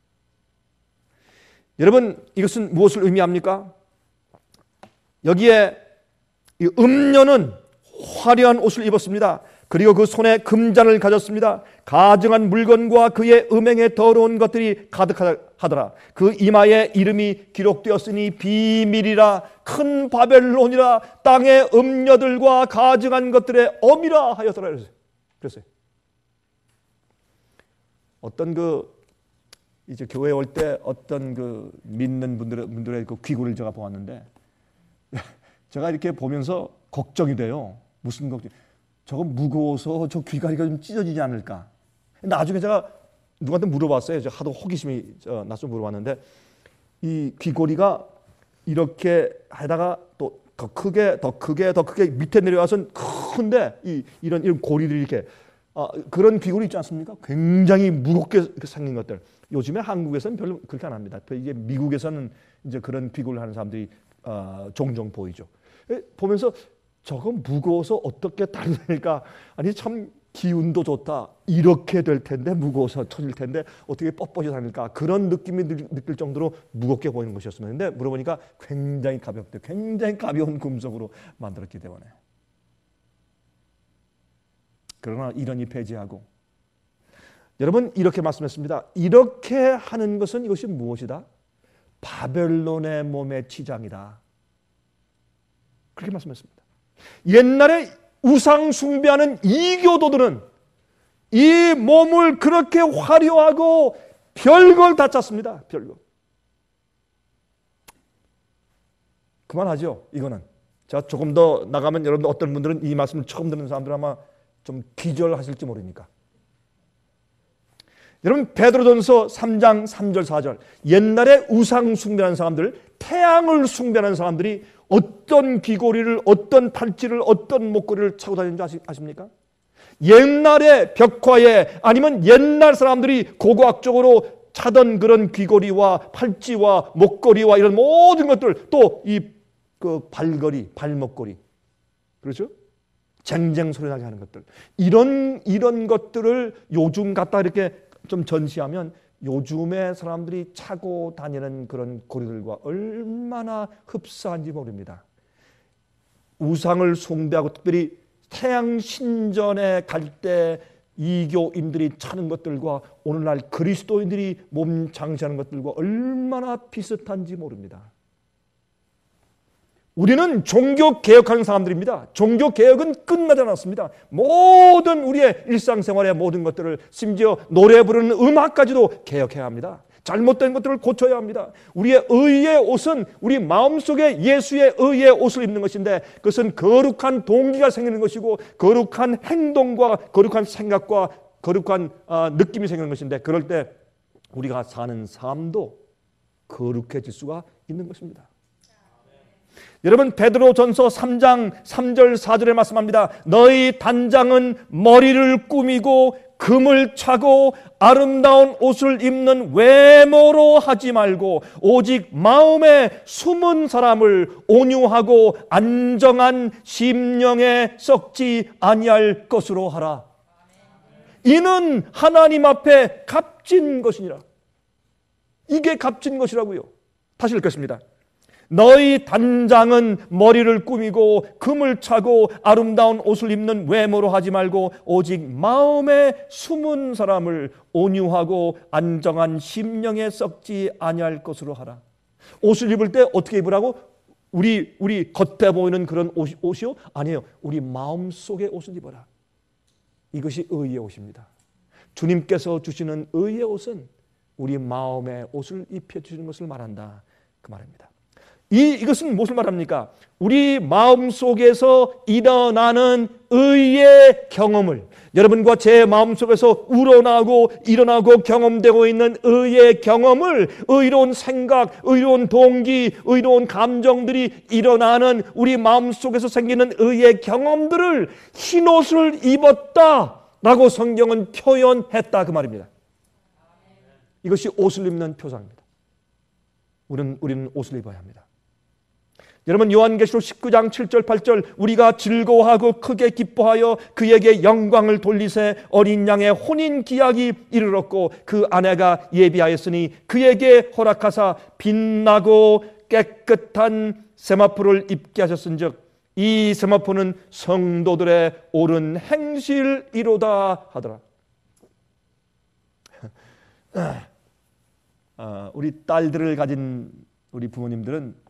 S4: 여러분, 이것은 무엇을 의미합니까? 여기에 이 음녀는 화려한 옷을 입었습니다. 그리고 그 손에 금잔을 가졌습니다. 가증한 물건과 그의 음행에 더러운 것들이 가득하더라. 그 이마에 이름이 기록되었으니 비밀이라, 큰 바벨론이라, 땅의 음녀들과 가증한 것들의 엄이라 하였더라 그랬어요. 어떤 이제 교회에 올 때 어떤 믿는 분들의 그 귀걸이를 제가 보았는데 제가 이렇게 보면서 걱정이 돼요. 무슨 걱정? 저거 무거워서 저 귀걸이가 좀 찢어지지 않을까? 나중에 제가 누구한테 물어봤어요. 제가 하도 호기심이 나서 물어봤는데 이 귀걸이가 이렇게 하다가 또 더 크게 밑에 내려와서는 큰데 이런 고리들이 이렇게 그런 귀걸이 있지 않습니까? 굉장히 무겁게 생긴 것들. 요즘에 한국에서는 별로 그렇게 안 합니다. 이게 미국에서는 이제 그런 귀걸이를 하는 사람들이 종종 보이죠. 보면서 저거 무거워서 어떻게 다루니까, 아니 참 기운도 좋다, 이렇게 될 텐데 무거워서 터질 텐데 어떻게 뻣뻣이 다닐까, 그런 느낌이 느낄 정도로 무겁게 보이는 것이었습니다. 그런데 물어보니까 굉장히 가볍대, 굉장히 가벼운 금속으로 만들었기 때문에. 그러나 이런이 폐지하고, 여러분 이렇게 말씀했습니다. 이렇게 하는 것은 이것이 무엇이다? 바벨론의 몸의 치장이다. 그렇게 말씀했습니다. 옛날에 우상 숭배하는 이교도들은 이 몸을 그렇게 화려하고 별걸 다 짰습니다. 별걸. 그만하죠. 이거는. 자, 조금 더 나가면 여러분들 어떤 분들은 이 말씀을 처음 듣는 사람들 아마 좀 기절하실지 모르니까. 여러분 베드로전서 3장 3절 4절 옛날에 우상 숭배하는 사람들 태양을 숭배하는 사람들이 어떤 귀고리를, 어떤 팔찌를, 어떤 목걸이를 차고 다니는지 아십니까? 옛날에 벽화에 아니면 옛날 사람들이 고고학적으로 차던 그런 귀고리와 팔찌와 목걸이와 이런 모든 것들, 또 이 그 발걸이, 발목걸이, 그렇죠? 쟁쟁 소리 나게 하는 것들, 이런 것들을 요즘 갖다 이렇게 좀 전시하면 요즘의 사람들이 차고 다니는 그런 고리들과 얼마나 흡사한지 모릅니다. 우상을 숭배하고 특별히 태양 신전에 갈 때 이교인들이 차는 것들과 오늘날 그리스도인들이 몸 장시하는 것들과 얼마나 비슷한지 모릅니다. 우리는 종교 개혁하는 사람들입니다. 종교 개혁은 끝나지 않았습니다. 모든 우리의 일상생활의 모든 것들을, 심지어 노래 부르는 음악까지도 개혁해야 합니다. 잘못된 것들을 고쳐야 합니다. 우리의 의의 옷은 우리 마음속에 예수의 의의 옷을 입는 것인데, 그것은 거룩한 동기가 생기는 것이고 거룩한 행동과 거룩한 생각과 거룩한 느낌이 생기는 것인데, 그럴 때 우리가 사는 삶도 거룩해질 수가 있는 것입니다. 여러분, 베드로전서 3장 3절 4절에 말씀합니다. 너희 단장은 머리를 꾸미고 금을 차고 아름다운 옷을 입는 외모로 하지 말고 오직 마음에 숨은 사람을 온유하고 안정한 심령에 썩지 아니할 것으로 하라. 이는 하나님 앞에 값진 것이니라. 이게 값진 것이라고요. 다시 읽겠습니다. 너희 단장은 머리를 꾸미고 금을 차고 아름다운 옷을 입는 외모로 하지 말고 오직 마음에 숨은 사람을 온유하고 안정한 심령에 썩지 아니할 것으로 하라. 옷을 입을 때 어떻게 입으라고? 우리 겉에 보이는 그런 옷이요? 아니에요. 우리 마음속의 옷을 입어라. 이것이 의의 옷입니다. 주님께서 주시는 의의 옷은 우리 마음의 옷을 입혀주시는 것을 말한다, 그 말입니다. 이것은 무엇을 말합니까? 우리 마음속에서 일어나는 의의 경험을, 여러분과 제 마음속에서 우러나고 일어나고 경험되고 있는 의의 경험을, 의로운 생각, 의로운 동기, 의로운 감정들이 일어나는 우리 마음속에서 생기는 의의 경험들을 흰옷을 입었다라고 성경은 표현했다, 그 말입니다. 이것이 옷을 입는 표상입니다. 우리는 옷을 입어야 합니다. 여러분, 요한계시록 19장 7절 8절 우리가 즐거워하고 크게 기뻐하여 그에게 영광을 돌리세 어린 양의 혼인 기약이 이르렀고 그 아내가 예비하였으니 그에게 허락하사 빛나고 깨끗한 세마포를 입게 하셨은즉 이 세마포는 성도들의 옳은 행실이로다 하더라. 우리 딸들을 가진 우리 부모님들은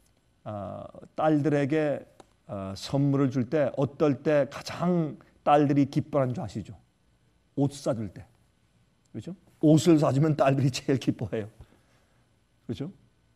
S4: 딸들에게 선물을 줄 때 어떨 때 가장 딸들이 기뻐하는 줄 아시죠? 옷 사줄 때. 그렇죠? 옷을 사주면 딸들이 제일 기뻐해요. 그렇죠?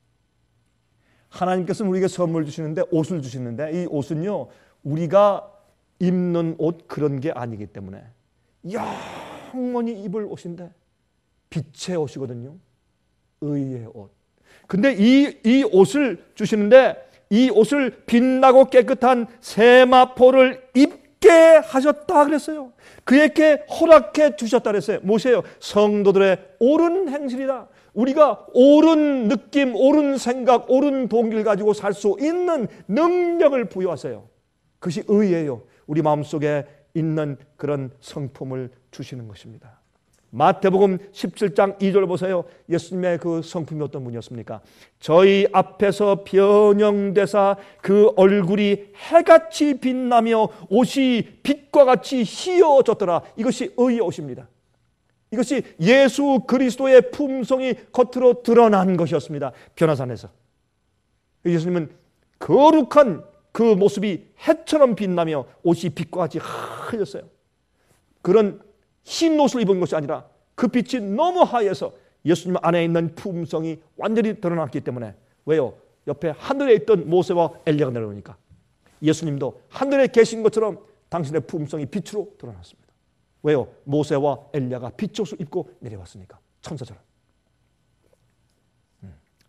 S4: 하나님께서는 우리에게 선물 주시는데, 옷을 주시는데, 이 옷은요 우리가 입는 옷 그런 게 아니기 때문에 영원히 입을 옷인데 빛의 옷이거든요. 의의 옷. 근데 이 옷을 주시는데 이 옷을 빛나고 깨끗한 세마포를 입게 하셨다 그랬어요. 그에게 허락해 주셨다 그랬어요. 무엇이에요? 성도들의 옳은 행실이다. 우리가 옳은 느낌, 옳은 생각, 옳은 동기를 가지고 살 수 있는 능력을 부여하세요. 그것이 의예요. 우리 마음속에 있는 그런 성품을 주시는 것입니다. 마태복음 17장 2절 보세요. 예수님의 그 성품이 어떤 분이었습니까? 저희 앞에서 변형되사 그 얼굴이 해같이 빛나며 옷이 빛과 같이 희어졌더라. 이것이 의의 옷입니다. 이것이 예수 그리스도의 품성이 겉으로 드러난 것이었습니다. 변화산에서. 예수님은 거룩한 그 모습이 해처럼 빛나며 옷이 빛과 같이 하얘졌어요. 그런 흰 옷을 입은 것이 아니라 그 빛이 너무 하얘서 예수님 안에 있는 품성이 완전히 드러났기 때문에. 왜요? 옆에 하늘에 있던 모세와 엘리야가 내려오니까 예수님도 하늘에 계신 것처럼 당신의 품성이 빛으로 드러났습니다. 왜요? 모세와 엘리야가 빛옷을 입고 내려왔으니까. 천사처럼.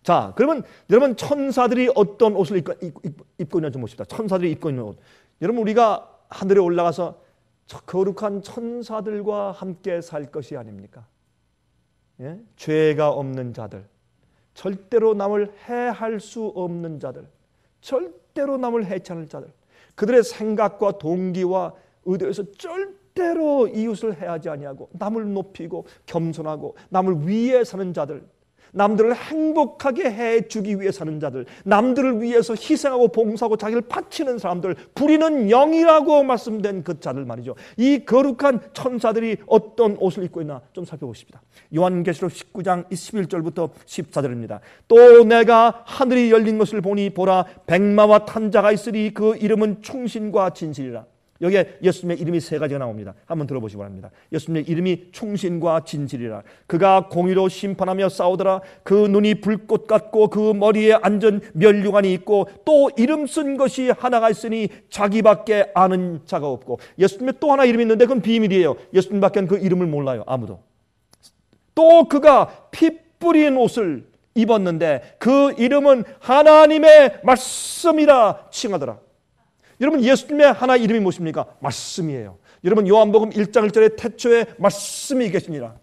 S4: 자, 그러면 여러분 천사들이 어떤 옷을 입고 있나 좀 봅시다. 천사들이 입고 있는 옷. 여러분 우리가 하늘에 올라가서 저 거룩한 천사들과 함께 살 것이 아닙니까? 예? 죄가 없는 자들, 절대로 남을 해할 수 없는 자들, 절대로 남을 해치 않을 자들, 그들의 생각과 동기와 의도에서 절대로 이웃을 해하지 아니하고 남을 높이고 겸손하고 남을 위해 사는 자들, 남들을 행복하게 해주기 위해 사는 자들, 남들을 위해서 희생하고 봉사하고 자기를 바치는 사람들, 부리는 영이라고 말씀된 그 자들 말이죠. 이 거룩한 천사들이 어떤 옷을 입고 있나 좀 살펴보십시다. 요한계시록 19장 11절부터 14절입니다. 또 내가 하늘이 열린 것을 보니 보라 백마와 탄 자가 있으리 그 이름은 충신과 진실이라. 여기에 예수님의 이름이 세 가지가 나옵니다. 한번 들어보시기 바랍니다. 예수님의 이름이 충신과 진실이라. 그가 공의로 심판하며 싸우더라. 그 눈이 불꽃 같고 그 머리에 앉은 면류관이 있고 또 이름 쓴 것이 하나가 있으니 자기밖에 아는 자가 없고. 예수님의 또 하나 이름이 있는데 그건 비밀이에요. 예수님밖에 그 이름을 몰라요. 아무도. 또 그가 피 뿌린 옷을 입었는데 그 이름은 하나님의 말씀이라 칭하더라. 여러분 예수님의 하나 이름이 무엇입니까? 말씀이에요. 여러분 요한복음 1장 1절에 태초에 말씀이 계시니라.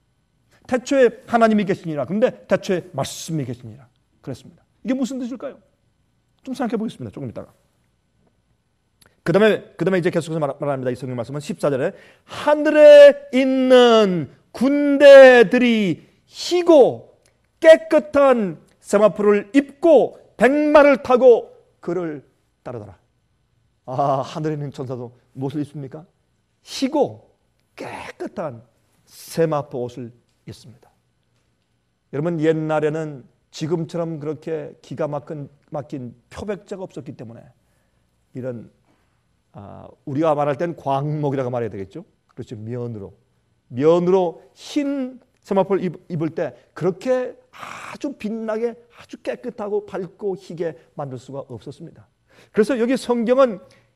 S4: 태초에 하나님이 계시니라. 그런데 태초에 말씀이 계시니라. 그랬습니다. 이게 무슨 뜻일까요? 좀 생각해 보겠습니다. 조금 있다가. 그 다음에 이제 계속해서 말합니다. 이 성경 말씀은 14절에 하늘에 있는 군대들이 희고 깨끗한 세마포를 입고 백마를 타고 그를 따르더라. 아, 하늘에 있는 천사도 무엇을 입습니까? 희고 깨끗한 세마포 옷을 입습니다. 여러분 옛날에는 지금처럼 그렇게 기가 막힌 표백제가 없었기 때문에 이런 우리가 말할 땐 광목이라고 말해야 되겠죠. 그렇죠. 면으로 흰 세마포를 입을 때 그렇게 아주 빛나게 아주 깨끗하고 밝고 희게 만들 수가 없었습니다. 그래서 여기 성경은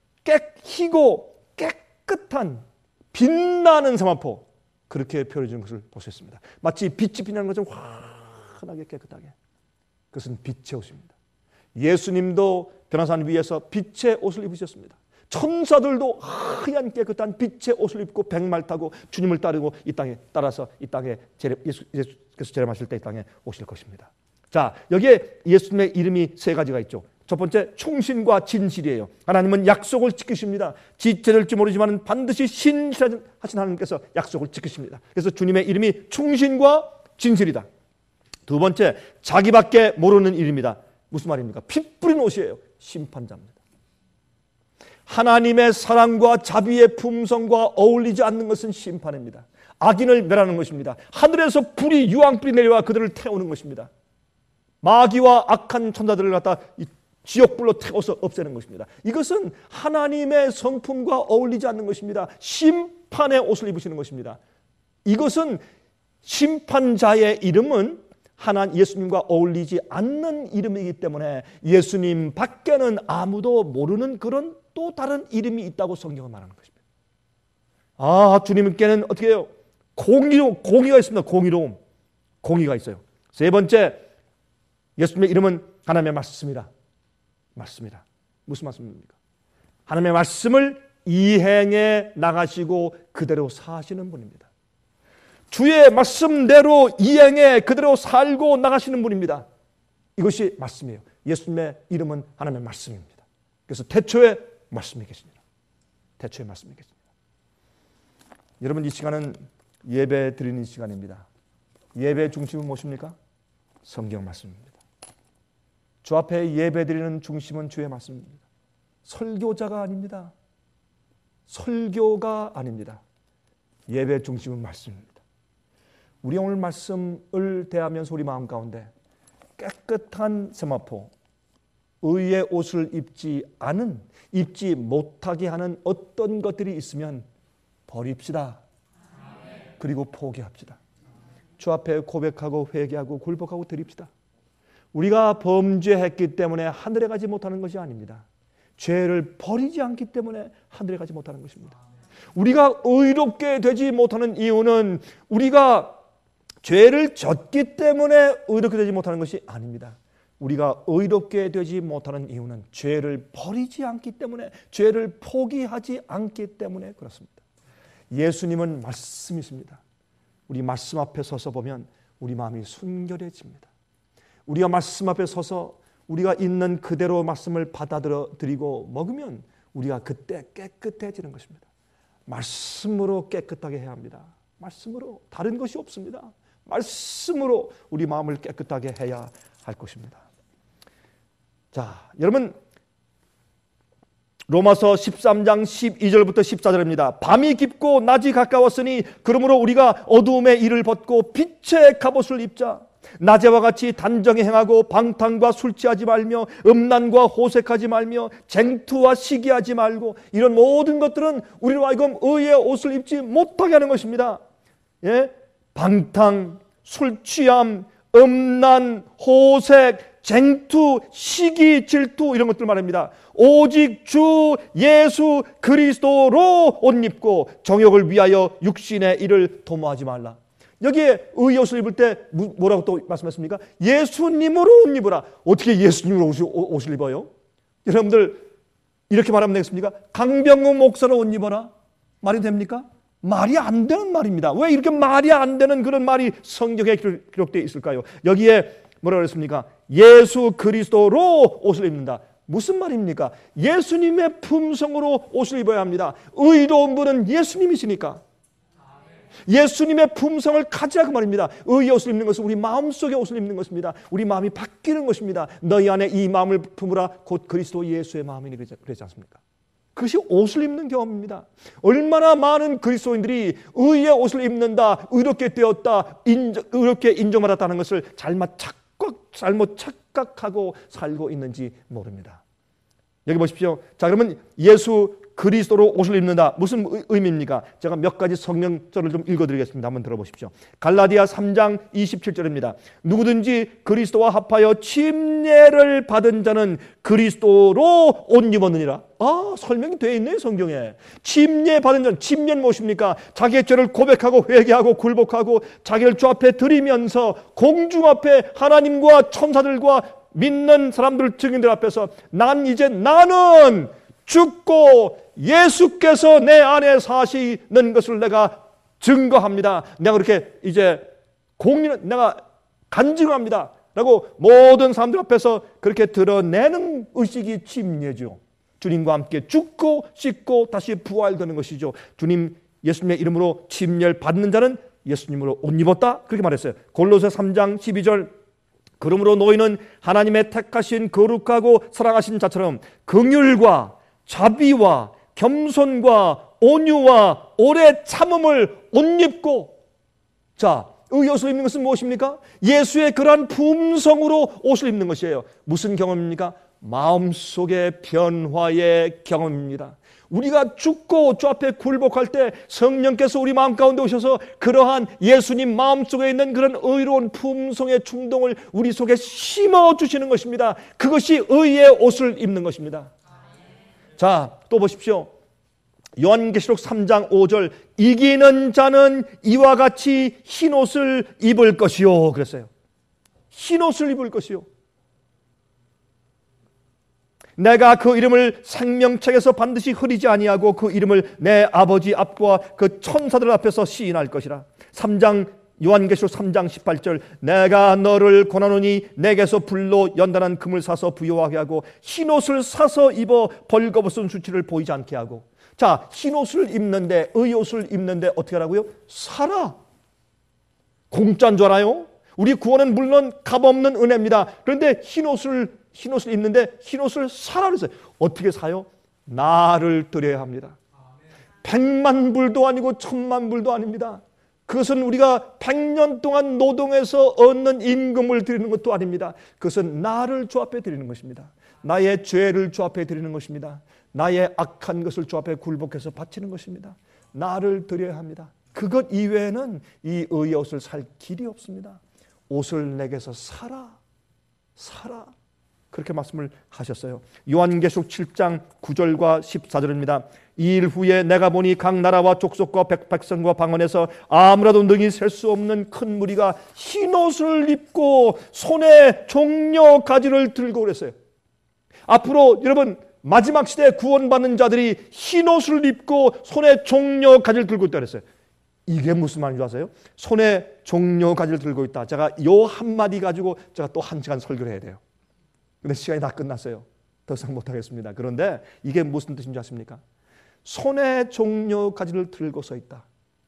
S4: 희고 깨끗한 빛나는 세마포 그렇게 표현해 주는 것을 볼 수 있습니다. 마치 빛이 빛나는 것처럼 환하게 깨끗하게. 그것은 빛의 옷입니다. 예수님도 변호사님 위해서 빛의 옷을 입으셨습니다. 천사들도 하얀 깨끗한 빛의 옷을 입고 백마를 타고 주님을 따르고 이 땅에 따라서 이 땅에 예수께서 재림하실 때 이 땅에 오실 것입니다. 자, 여기에 예수님의 이름이 세 가지가 있죠. 첫 번째 충신과 진실이에요. 하나님은 약속을 지키십니다. 지체될지 모르지만 반드시 신실하신 하나님께서 약속을 지키십니다. 그래서 주님의 이름이 충신과 진실이다. 두 번째 자기밖에 모르는 이름이다. 무슨 말입니까? 피 뿌린 옷이에요. 심판자입니다. 하나님의 사랑과 자비의 품성과 어울리지 않는 것은 심판입니다. 악인을 멸하는 것입니다. 하늘에서 불이 유황불이 내려와 그들을 태우는 것입니다. 마귀와 악한 천사들을 갖다 지옥불로 태워서 없애는 것입니다. 이것은 하나님의 성품과 어울리지 않는 것입니다. 심판의 옷을 입으시는 것입니다. 이것은 심판자의 이름은 예수님과 어울리지 않는 이름이기 때문에 예수님 밖에는 아무도 모르는 그런 또 다른 이름이 있다고 성경은 말하는 것입니다. 아, 주님께는 어떻게 해요? 공의가 있습니다. 공의가 있어요. 세 번째, 예수님의 이름은 하나님의 말씀이라. 맞습니다. 무슨 말씀입니까? 하나님의 말씀을 이행해 나가시고 그대로 사시는 분입니다. 주의 말씀대로 이행해 그대로 살고 나가시는 분입니다. 이것이 말씀이에요. 예수님의 이름은 하나님의 말씀입니다. 그래서 태초에 말씀이 계십니다. 태초에 말씀이 계십니다. 여러분 이 시간은 예배 드리는 시간입니다. 예배 중심은 무엇입니까? 성경 말씀입니다. 주 앞에 예배드리는 중심은 주의 말씀입니다. 설교자가 아닙니다. 설교가 아닙니다. 예배 중심은 말씀입니다. 우리 오늘 말씀을 대하면서 우리 마음 가운데 깨끗한 세마포, 의의 옷을 입지 못하게 하는 어떤 것들이 있으면 버립시다. 그리고 포기합시다. 주 앞에 고백하고 회개하고 굴복하고 드립시다. 우리가 범죄했기 때문에 하늘에 가지 못하는 것이 아닙니다. 죄를 버리지 않기 때문에 하늘에 가지 못하는 것입니다. 우리가 의롭게 되지 못하는 이유는 우리가 죄를 졌기 때문에 의롭게 되지 못하는 것이 아닙니다. 우리가 의롭게 되지 못하는 이유는 죄를 버리지 않기 때문에, 죄를 포기하지 않기 때문에 그렇습니다. 예수님은 말씀이십니다. 우리 말씀 앞에 서서 보면 우리 마음이 순결해집니다. 우리가 말씀 앞에 서서 우리가 있는 그대로 말씀을 받아들이고 먹으면 우리가 그때 깨끗해지는 것입니다. 말씀으로 깨끗하게 해야 합니다. 말씀으로, 다른 것이 없습니다. 말씀으로 우리 마음을 깨끗하게 해야 할 것입니다. 자, 여러분, 로마서 13장 12절부터 14절입니다. 밤이 깊고 낮이 가까웠으니 그러므로 우리가 어두움의 일을 벗고 빛의 갑옷을 입자. 낮에와 같이 단정히 행하고 방탕과 술 취하지 말며 음란과 호색하지 말며 쟁투와 시기하지 말고, 이런 모든 것들은 우리로 하여금 의의 옷을 입지 못하게 하는 것입니다. 예? 방탕, 술 취함, 음란, 호색, 쟁투, 시기, 질투, 이런 것들 말입니다. 오직 주 예수 그리스도로 옷 입고 정욕을 위하여 육신의 일을 도모하지 말라. 여기에 의의 옷을 입을 때 뭐라고 또 말씀했습니까? 예수님으로 옷 입으라. 어떻게 예수님으로 옷을 입어요? 여러분들 이렇게 말하면 되겠습니까? 강병우 목사로 옷 입어라. 말이 됩니까? 말이 안 되는 말입니다. 왜 이렇게 말이 안 되는 그런 말이 성경에 기록되어 있을까요? 여기에 뭐라고 했습니까? 예수 그리스도로 옷을 입는다. 무슨 말입니까? 예수님의 품성으로 옷을 입어야 합니다. 의로운 분은 예수님이시니까 예수님의 품성을 가지라고 말입니다. 의의 옷을 입는 것은 우리 마음속에 옷을 입는 것입니다. 우리 마음이 바뀌는 것입니다. 너희 안에 이 마음을 품으라 곧 그리스도 예수의 마음이니, 그러지 않습니까? 그것이 옷을 입는 경험입니다. 얼마나 많은 그리스도인들이 의의 옷을 입는다, 의롭게 되었다, 의롭게 인정받았다는 것을 잘못 착각하고 살고 있는지 모릅니다. 여기 보십시오. 자, 그러면 예수 그리스도로 옷을 입는다. 무슨 의미입니까? 제가 몇 가지 성경절을 좀 읽어드리겠습니다. 한번 들어보십시오. 갈라디아 3장 27절입니다. 누구든지 그리스도와 합하여 침례를 받은 자는 그리스도로 옷 입었느니라. 설명이 되어 있네요, 성경에. 침례 받은 자는, 침례는 무엇입니까? 자기의 죄를 고백하고 회개하고 굴복하고 자기를 주 앞에 드리면서 공중 앞에 하나님과 천사들과 믿는 사람들, 증인들 앞에서 나는 죽고 예수께서 내 안에 사시는 것을 내가 증거합니다. 내가 그렇게 이제 내가 간증합니다. 라고 모든 사람들 앞에서 그렇게 드러내는 의식이 침례죠. 주님과 함께 죽고 씻고 다시 부활되는 것이죠. 주님 예수님의 이름으로 침례를 받는 자는 예수님으로 옷 입었다. 그렇게 말했어요. 골로새 3장 12절. 그러므로 너희는 하나님의 택하신 거룩하고 사랑하신 자처럼 긍휼과 자비와 겸손과 온유와 오래 참음을 옷 입고. 자, 의의 옷을 입는 것은 무엇입니까? 예수의 그러한 품성으로 옷을 입는 것이에요. 무슨 경험입니까? 마음속의 변화의 경험입니다. 우리가 죽고 주 앞에 굴복할 때 성령께서 우리 마음 가운데 오셔서 그러한 예수님 마음속에 있는 그런 의로운 품성의 충동을 우리 속에 심어주시는 것입니다. 그것이 의의 옷을 입는 것입니다. 자, 또 보십시오. 요한계시록 3장 5절. 이기는 자는 이와 같이 흰옷을 입을 것이요. 그랬어요. 흰옷을 입을 것이요. 내가 그 이름을 생명책에서 반드시 흐리지 아니하고 그 이름을 내 아버지 앞과 그 천사들 앞에서 시인할 것이라. 요한계시록 3장 18절. 내가 너를 권하노니 내게서 불로 연단한 금을 사서 부요하게 하고 흰옷을 사서 입어 벌거벗은 수치를 보이지 않게 하고. 자, 흰옷을 입는데, 의옷을 입는데 어떻게 하라고요? 사라. 공짜인 줄 알아요? 우리 구원은 물론 값없는 은혜입니다. 그런데 흰옷을 입는데 흰옷을 사라 그랬어요. 어떻게 사요? 나를 드려야 합니다. 100만 불도 아니고 1000만 불도 아닙니다. 그것은 우리가 100년 동안 노동해서 얻는 임금을 드리는 것도 아닙니다. 그것은 나를 주 앞에 드리는 것입니다. 나의 죄를 주 앞에 드리는 것입니다. 나의 악한 것을 주 앞에 굴복해서 바치는 것입니다. 나를 드려야 합니다. 그것 이외에는 이 의의 옷을 살 길이 없습니다. 옷을 내게서 사라. 그렇게 말씀을 하셨어요. 요한계시록 7장 9절과 14절입니다. 이 일 후에 내가 보니 각 나라와 족속과 백성과 방언에서 아무라도 능히 셀 수 없는 큰 무리가 흰옷을 입고 손에 종려 가지를 들고 그랬어요. 앞으로 여러분 마지막 시대에 구원받는 자들이 흰옷을 입고 손에 종려 가지를 들고 있다 그랬어요. 이게 무슨 말인지 아세요? 손에 종려 가지를 들고 있다. 제가 요 한마디 가지고 제가 또 1시간 설교를 해야 돼요. 근데 시간이 다 끝났어요. 더 이상 못하겠습니다. 그런데 이게 무슨 뜻인지 아십니까? 손에 종려 가지를 들고 서 있다.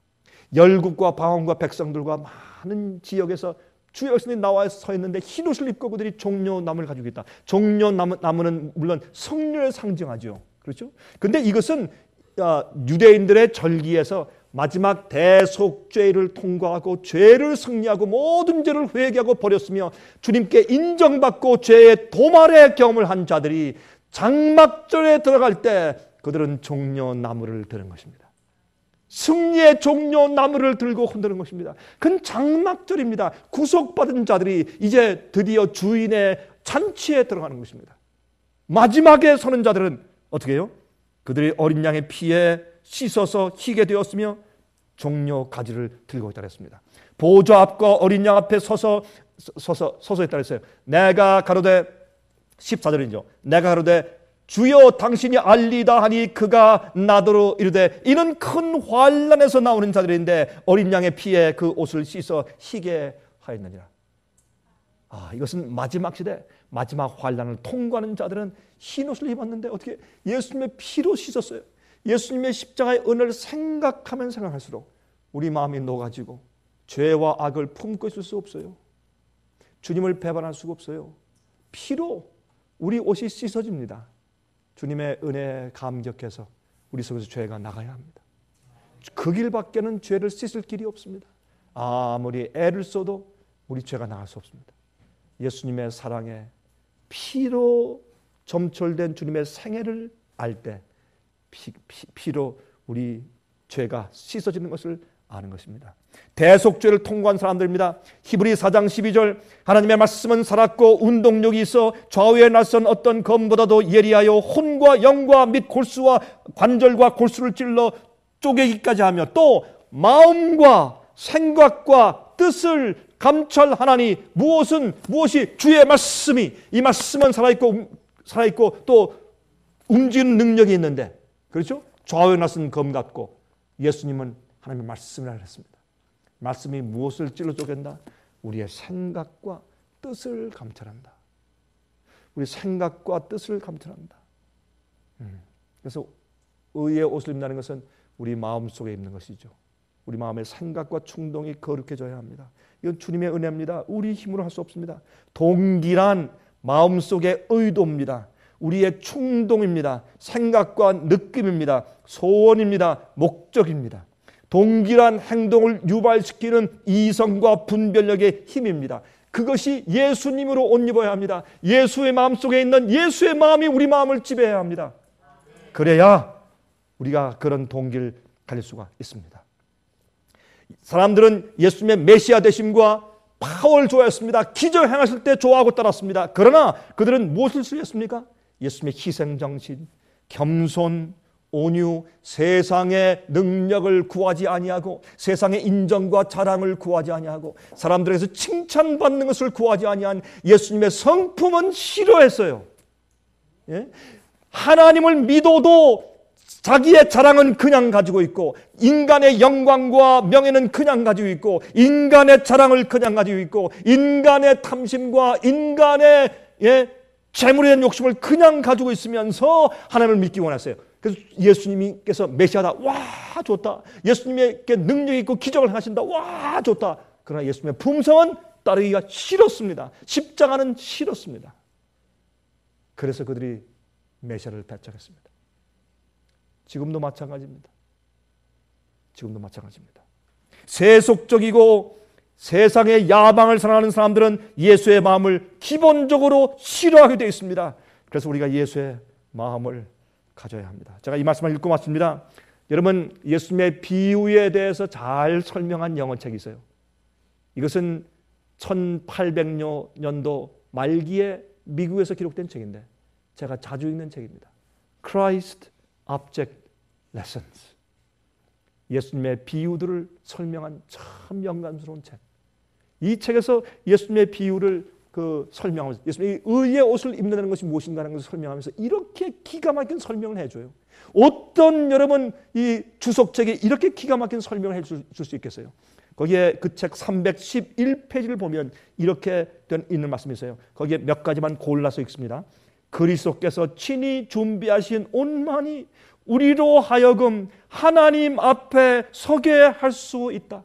S4: 열국과 방언과 백성들과 많은 지역에서 주의 백성들이 나와 서 있는데 흰옷을 입고 그들이 종려나무를 가지고 있다. 종려나무는 물론 성령을 상징하죠. 그렇죠? 근데 이것은 유대인들의 절기에서 마지막 대속죄를 통과하고 죄를 승리하고 모든 죄를 회개하고 버렸으며 주님께 인정받고 죄의 도말의 경험을 한 자들이 장막절에 들어갈 때 그들은 종려나무를 드는 것입니다. 승리의 종려나무를 들고 흔드는 것입니다. 그건 장막절입니다. 구속받은 자들이 이제 드디어 주인의 잔치에 들어가는 것입니다. 마지막에 서는 자들은 어떻게 해요? 그들이 어린 양의 피에 씻어서 희게 되었으며 종려 가지를 들고 있다 그랬습니다. 보좌 앞과 어린 양 앞에 서서 있다 그랬어요. 내가 가로되 14절이죠. 내가 가로되 주여 당신이 알리다 하니 그가 나더러 이르되 이는 큰 환난에서 나오는 자들인데 어린 양의 피에 그 옷을 씻어 희게 하였느니라. 이것은 마지막 시대 마지막 환난을 통과하는 자들은 흰 옷을 입었는데 어떻게 예수님의 피로 씻었어요. 예수님의 십자가의 은혜를 생각하면 생각할수록 우리 마음이 녹아지고 죄와 악을 품고 있을 수 없어요. 주님을 배반할 수가 없어요. 피로 우리 옷이 씻어집니다. 주님의 은혜에 감격해서 우리 속에서 죄가 나가야 합니다. 그 길밖에는 죄를 씻을 길이 없습니다. 아무리 애를 써도 우리 죄가 나갈 수 없습니다. 예수님의 사랑에 피로 점철된 주님의 생애를 알 때 피로 우리 죄가 씻어지는 것을 아는 것입니다. 대속죄를 통과한 사람들입니다. 히브리 4장 12절 하나님의 말씀은 살았고 운동력이 있어 좌우에 낯선 어떤 검보다도 예리하여 혼과 영과 및 골수와 관절과 골수를 찔러 쪼개기까지 하며 또 마음과 생각과 뜻을 감찰하나니 무엇이 주의 말씀이 이 말씀은 살아있고 또 움직이는 능력이 있는데 그렇죠? 좌우에 낯선 검 같고 예수님은 하나님의 말씀을 하셨습니다. 말씀이 무엇을 찔러 쪼갠다? 우리의 생각과 뜻을 감찰한다. 우리 생각과 뜻을 감찰한다. 그래서 의의 옷을 입는다는 것은 우리 마음 속에 입는 것이죠. 우리 마음의 생각과 충동이 거룩해져야 합니다. 이건 주님의 은혜입니다. 우리 힘으로 할 수 없습니다. 동일한 마음속의 의도입니다. 우리의 충동입니다. 생각과 느낌입니다. 소원입니다. 목적입니다. 동일한 행동을 유발시키는 이성과 분별력의 힘입니다. 그것이 예수님으로 옷 입어야 합니다. 예수의 마음속에 있는 예수의 마음이 우리 마음을 지배해야 합니다. 그래야 우리가 그런 동기를 가질 수가 있습니다. 사람들은 예수님의 메시아 되심과 파워를 좋아했습니다. 기적 행하실 때 좋아하고 따랐습니다. 그러나 그들은 무엇을 수였습니까? 예수님의 희생정신, 겸손, 온유, 세상의 능력을 구하지 아니하고 세상의 인정과 자랑을 구하지 아니하고 사람들에게서 칭찬받는 것을 구하지 아니한 예수님의 성품은 싫어했어요. 예? 하나님을 믿어도 자기의 자랑은 그냥 가지고 있고 인간의 영광과 명예는 그냥 가지고 있고 인간의 자랑을 그냥 가지고 있고 인간의 탐심과 인간의 재물에 대한 욕심을 그냥 가지고 있으면서 하나님을 믿기 원했어요. 그래서 예수님께서 메시아다. 와 좋다. 예수님에게 능력이 있고 기적을 하신다. 와 좋다. 그러나 예수님의 품성은 따르기가 싫었습니다. 십자가는 싫었습니다. 그래서 그들이 메시아를 배척했습니다. 지금도 마찬가지입니다. 세속적이고 세상의 야망을 사랑하는 사람들은 예수의 마음을 기본적으로 싫어하게 되어 있습니다. 그래서 우리가 예수의 마음을 가져야 합니다. 제가 이 말씀을 읽고 왔습니다. 여러분 예수님의 비유에 대해서 잘 설명한 영어책이 있어요. 이것은 1800년도 말기에 미국에서 기록된 책인데 제가 자주 읽는 책입니다. Christ Object Lessons. 예수님의 비유들을 설명한 참 영감스러운 책. 이 책에서 예수님의 비유를 설명하면서 예수님이 의의 옷을 입는다는 것이 무엇인가 하는 것을 설명하면서 이렇게 기가 막힌 설명을 해줘요. 어떤 여러분 이 주석책에 이렇게 기가 막힌 설명을 해줄 수 있겠어요? 거기에 그 책 311페이지를 보면 이렇게 있는 말씀이 있어요. 거기에 몇 가지만 골라서 읽습니다. 그리스도께서 친히 준비하신 옷만이 우리로 하여금 하나님 앞에 서게 할 수 있다.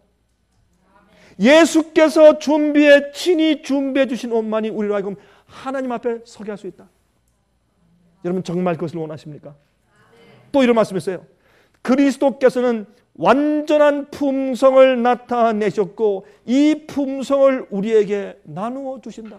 S4: 예수께서 친히 준비해 주신 옷만이 우리로 하여금 하나님 앞에 서게 할 수 있다. 여러분 정말 그것을 원하십니까? 또 이런 말씀이 있어요. 그리스도께서는 완전한 품성을 나타내셨고 이 품성을 우리에게 나누어 주신다.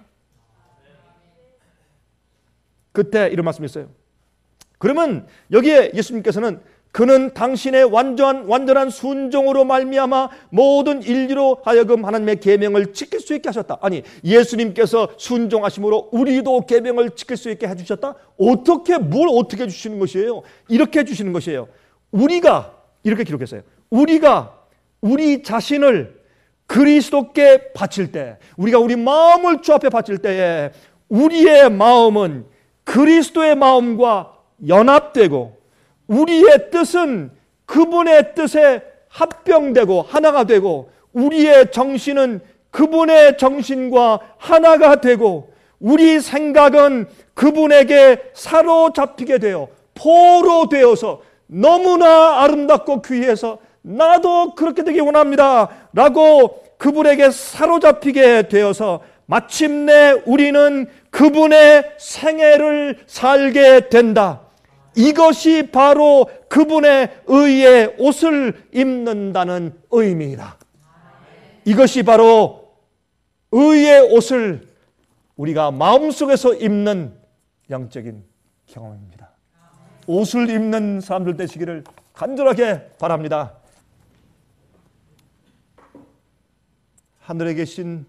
S4: 그때 이런 말씀이 있어요. 그러면 여기에 예수님께서는 그는 당신의 완전한 순종으로 말미암아 모든 인류로 하여금 하나님의 계명을 지킬 수 있게 하셨다. 아니, 예수님께서 순종하심으로 우리도 계명을 지킬 수 있게 해주셨다. 뭘 어떻게 주시는 것이에요? 이렇게 해주시는 것이에요. 우리가 이렇게 기록했어요. 우리가 우리 자신을 그리스도께 바칠 때, 우리가 우리 마음을 주 앞에 바칠 때에 우리의 마음은 그리스도의 마음과 연합되고 우리의 뜻은 그분의 뜻에 합병되고 하나가 되고 우리의 정신은 그분의 정신과 하나가 되고 우리 생각은 그분에게 사로잡히게 되어 포로되어서 너무나 아름답고 귀해서 나도 그렇게 되기 원합니다 라고 그분에게 사로잡히게 되어서 마침내 우리는 그분의 생애를 살게 된다. 이것이 바로 그분의 의의 옷을 입는다는 의미이다. 이것이 바로 의의 옷을 우리가 마음속에서 입는 영적인 경험입니다. 옷을 입는 사람들 되시기를 간절하게 바랍니다. 하늘에 계신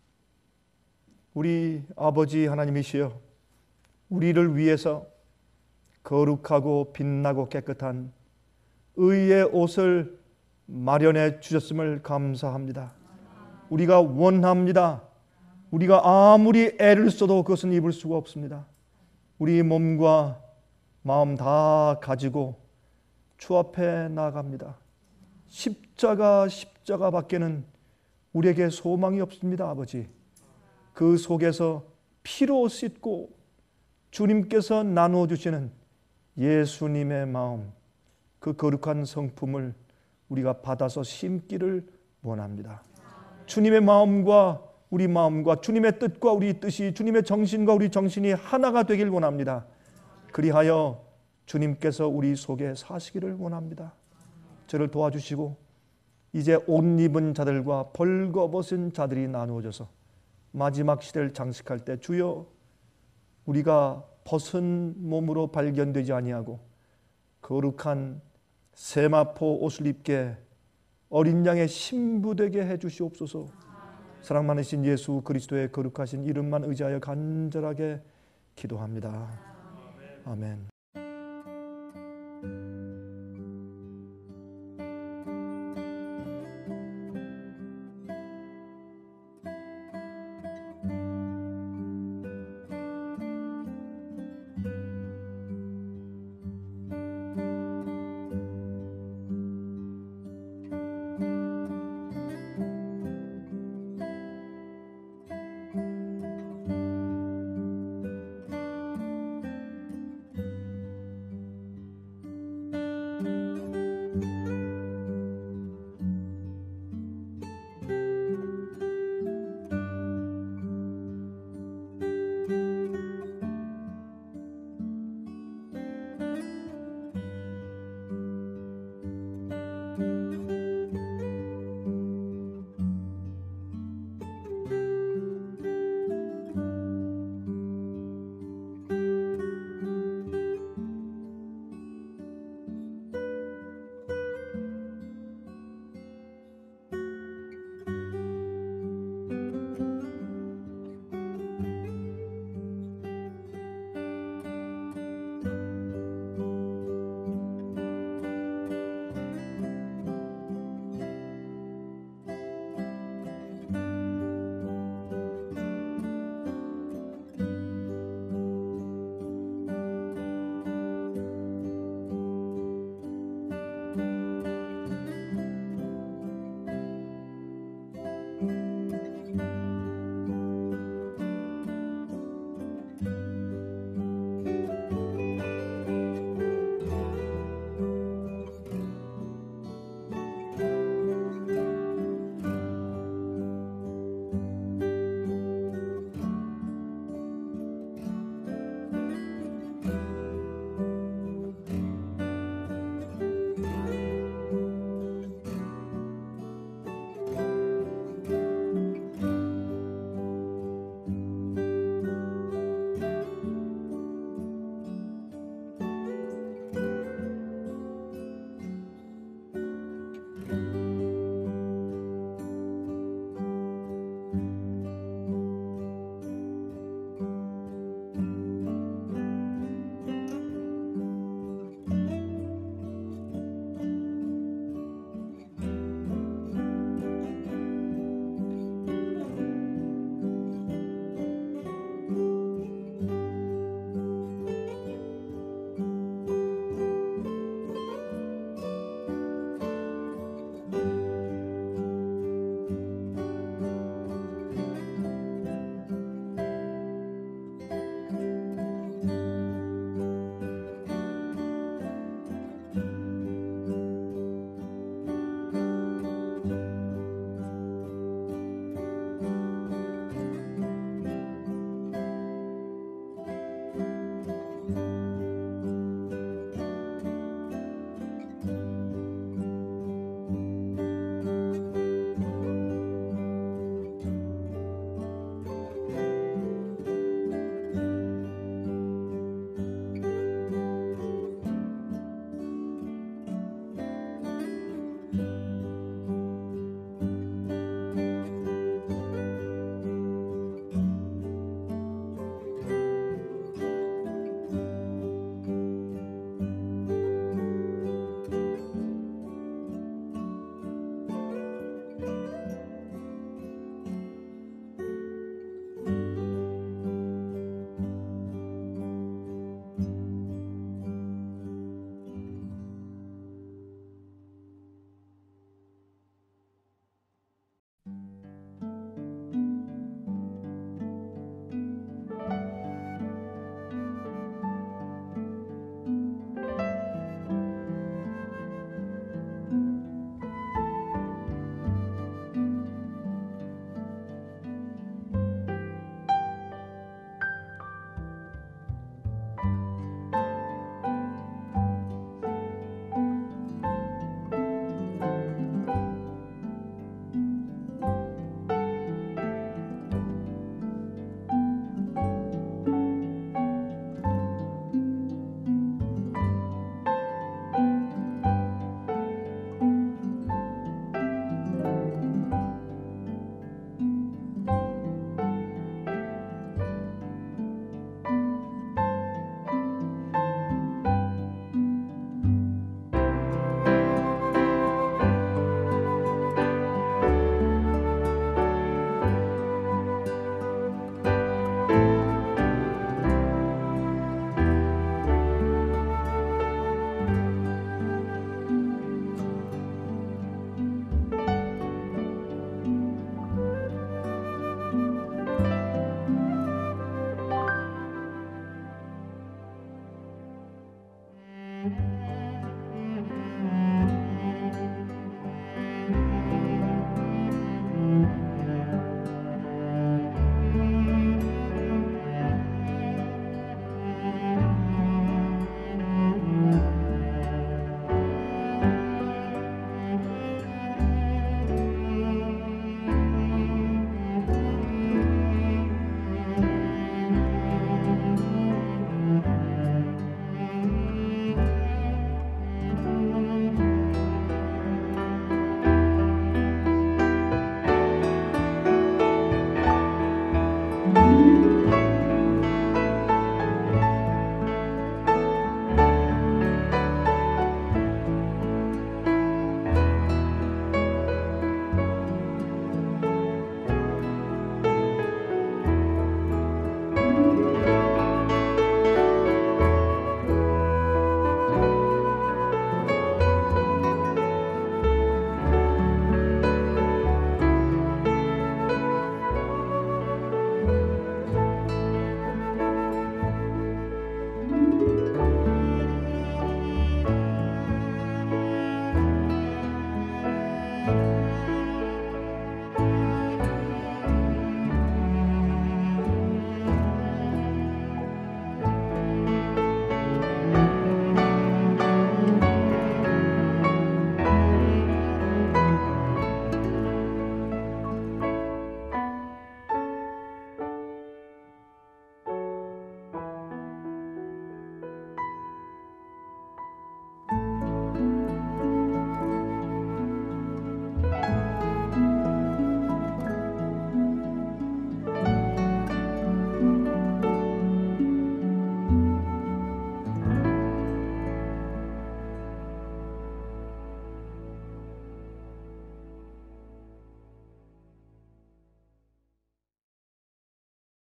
S4: 우리 아버지 하나님이시여, 우리를 위해서 거룩하고 빛나고 깨끗한 의의 옷을 마련해 주셨음을 감사합니다. 우리가 원합니다. 우리가 아무리 애를 써도 그것은 입을 수가 없습니다. 우리 몸과 마음 다 가지고 주 앞에 나아갑니다. 십자가 밖에는 우리에게 소망이 없습니다. 아버지, 그 속에서 피로 씻고 주님께서 나누어 주시는 예수님의 마음, 그 거룩한 성품을 우리가 받아서 심기를 원합니다. 주님의 마음과 우리 마음과 주님의 뜻과 우리 뜻이, 주님의 정신과 우리 정신이 하나가 되길 원합니다. 그리하여 주님께서 우리 속에 사시기를 원합니다. 저를 도와주시고 이제 옷 입은 자들과 벌거벗은 자들이 나누어져서 마지막 시대를 장식할 때 주여, 우리가 벗은 몸으로 발견되지 아니하고 거룩한 세마포 옷을 입게 어린 양의 신부 되게 해주시옵소서. 사랑 많으신 예수 그리스도의 거룩하신 이름만 의지하여 간절하게 기도합니다. 아멘.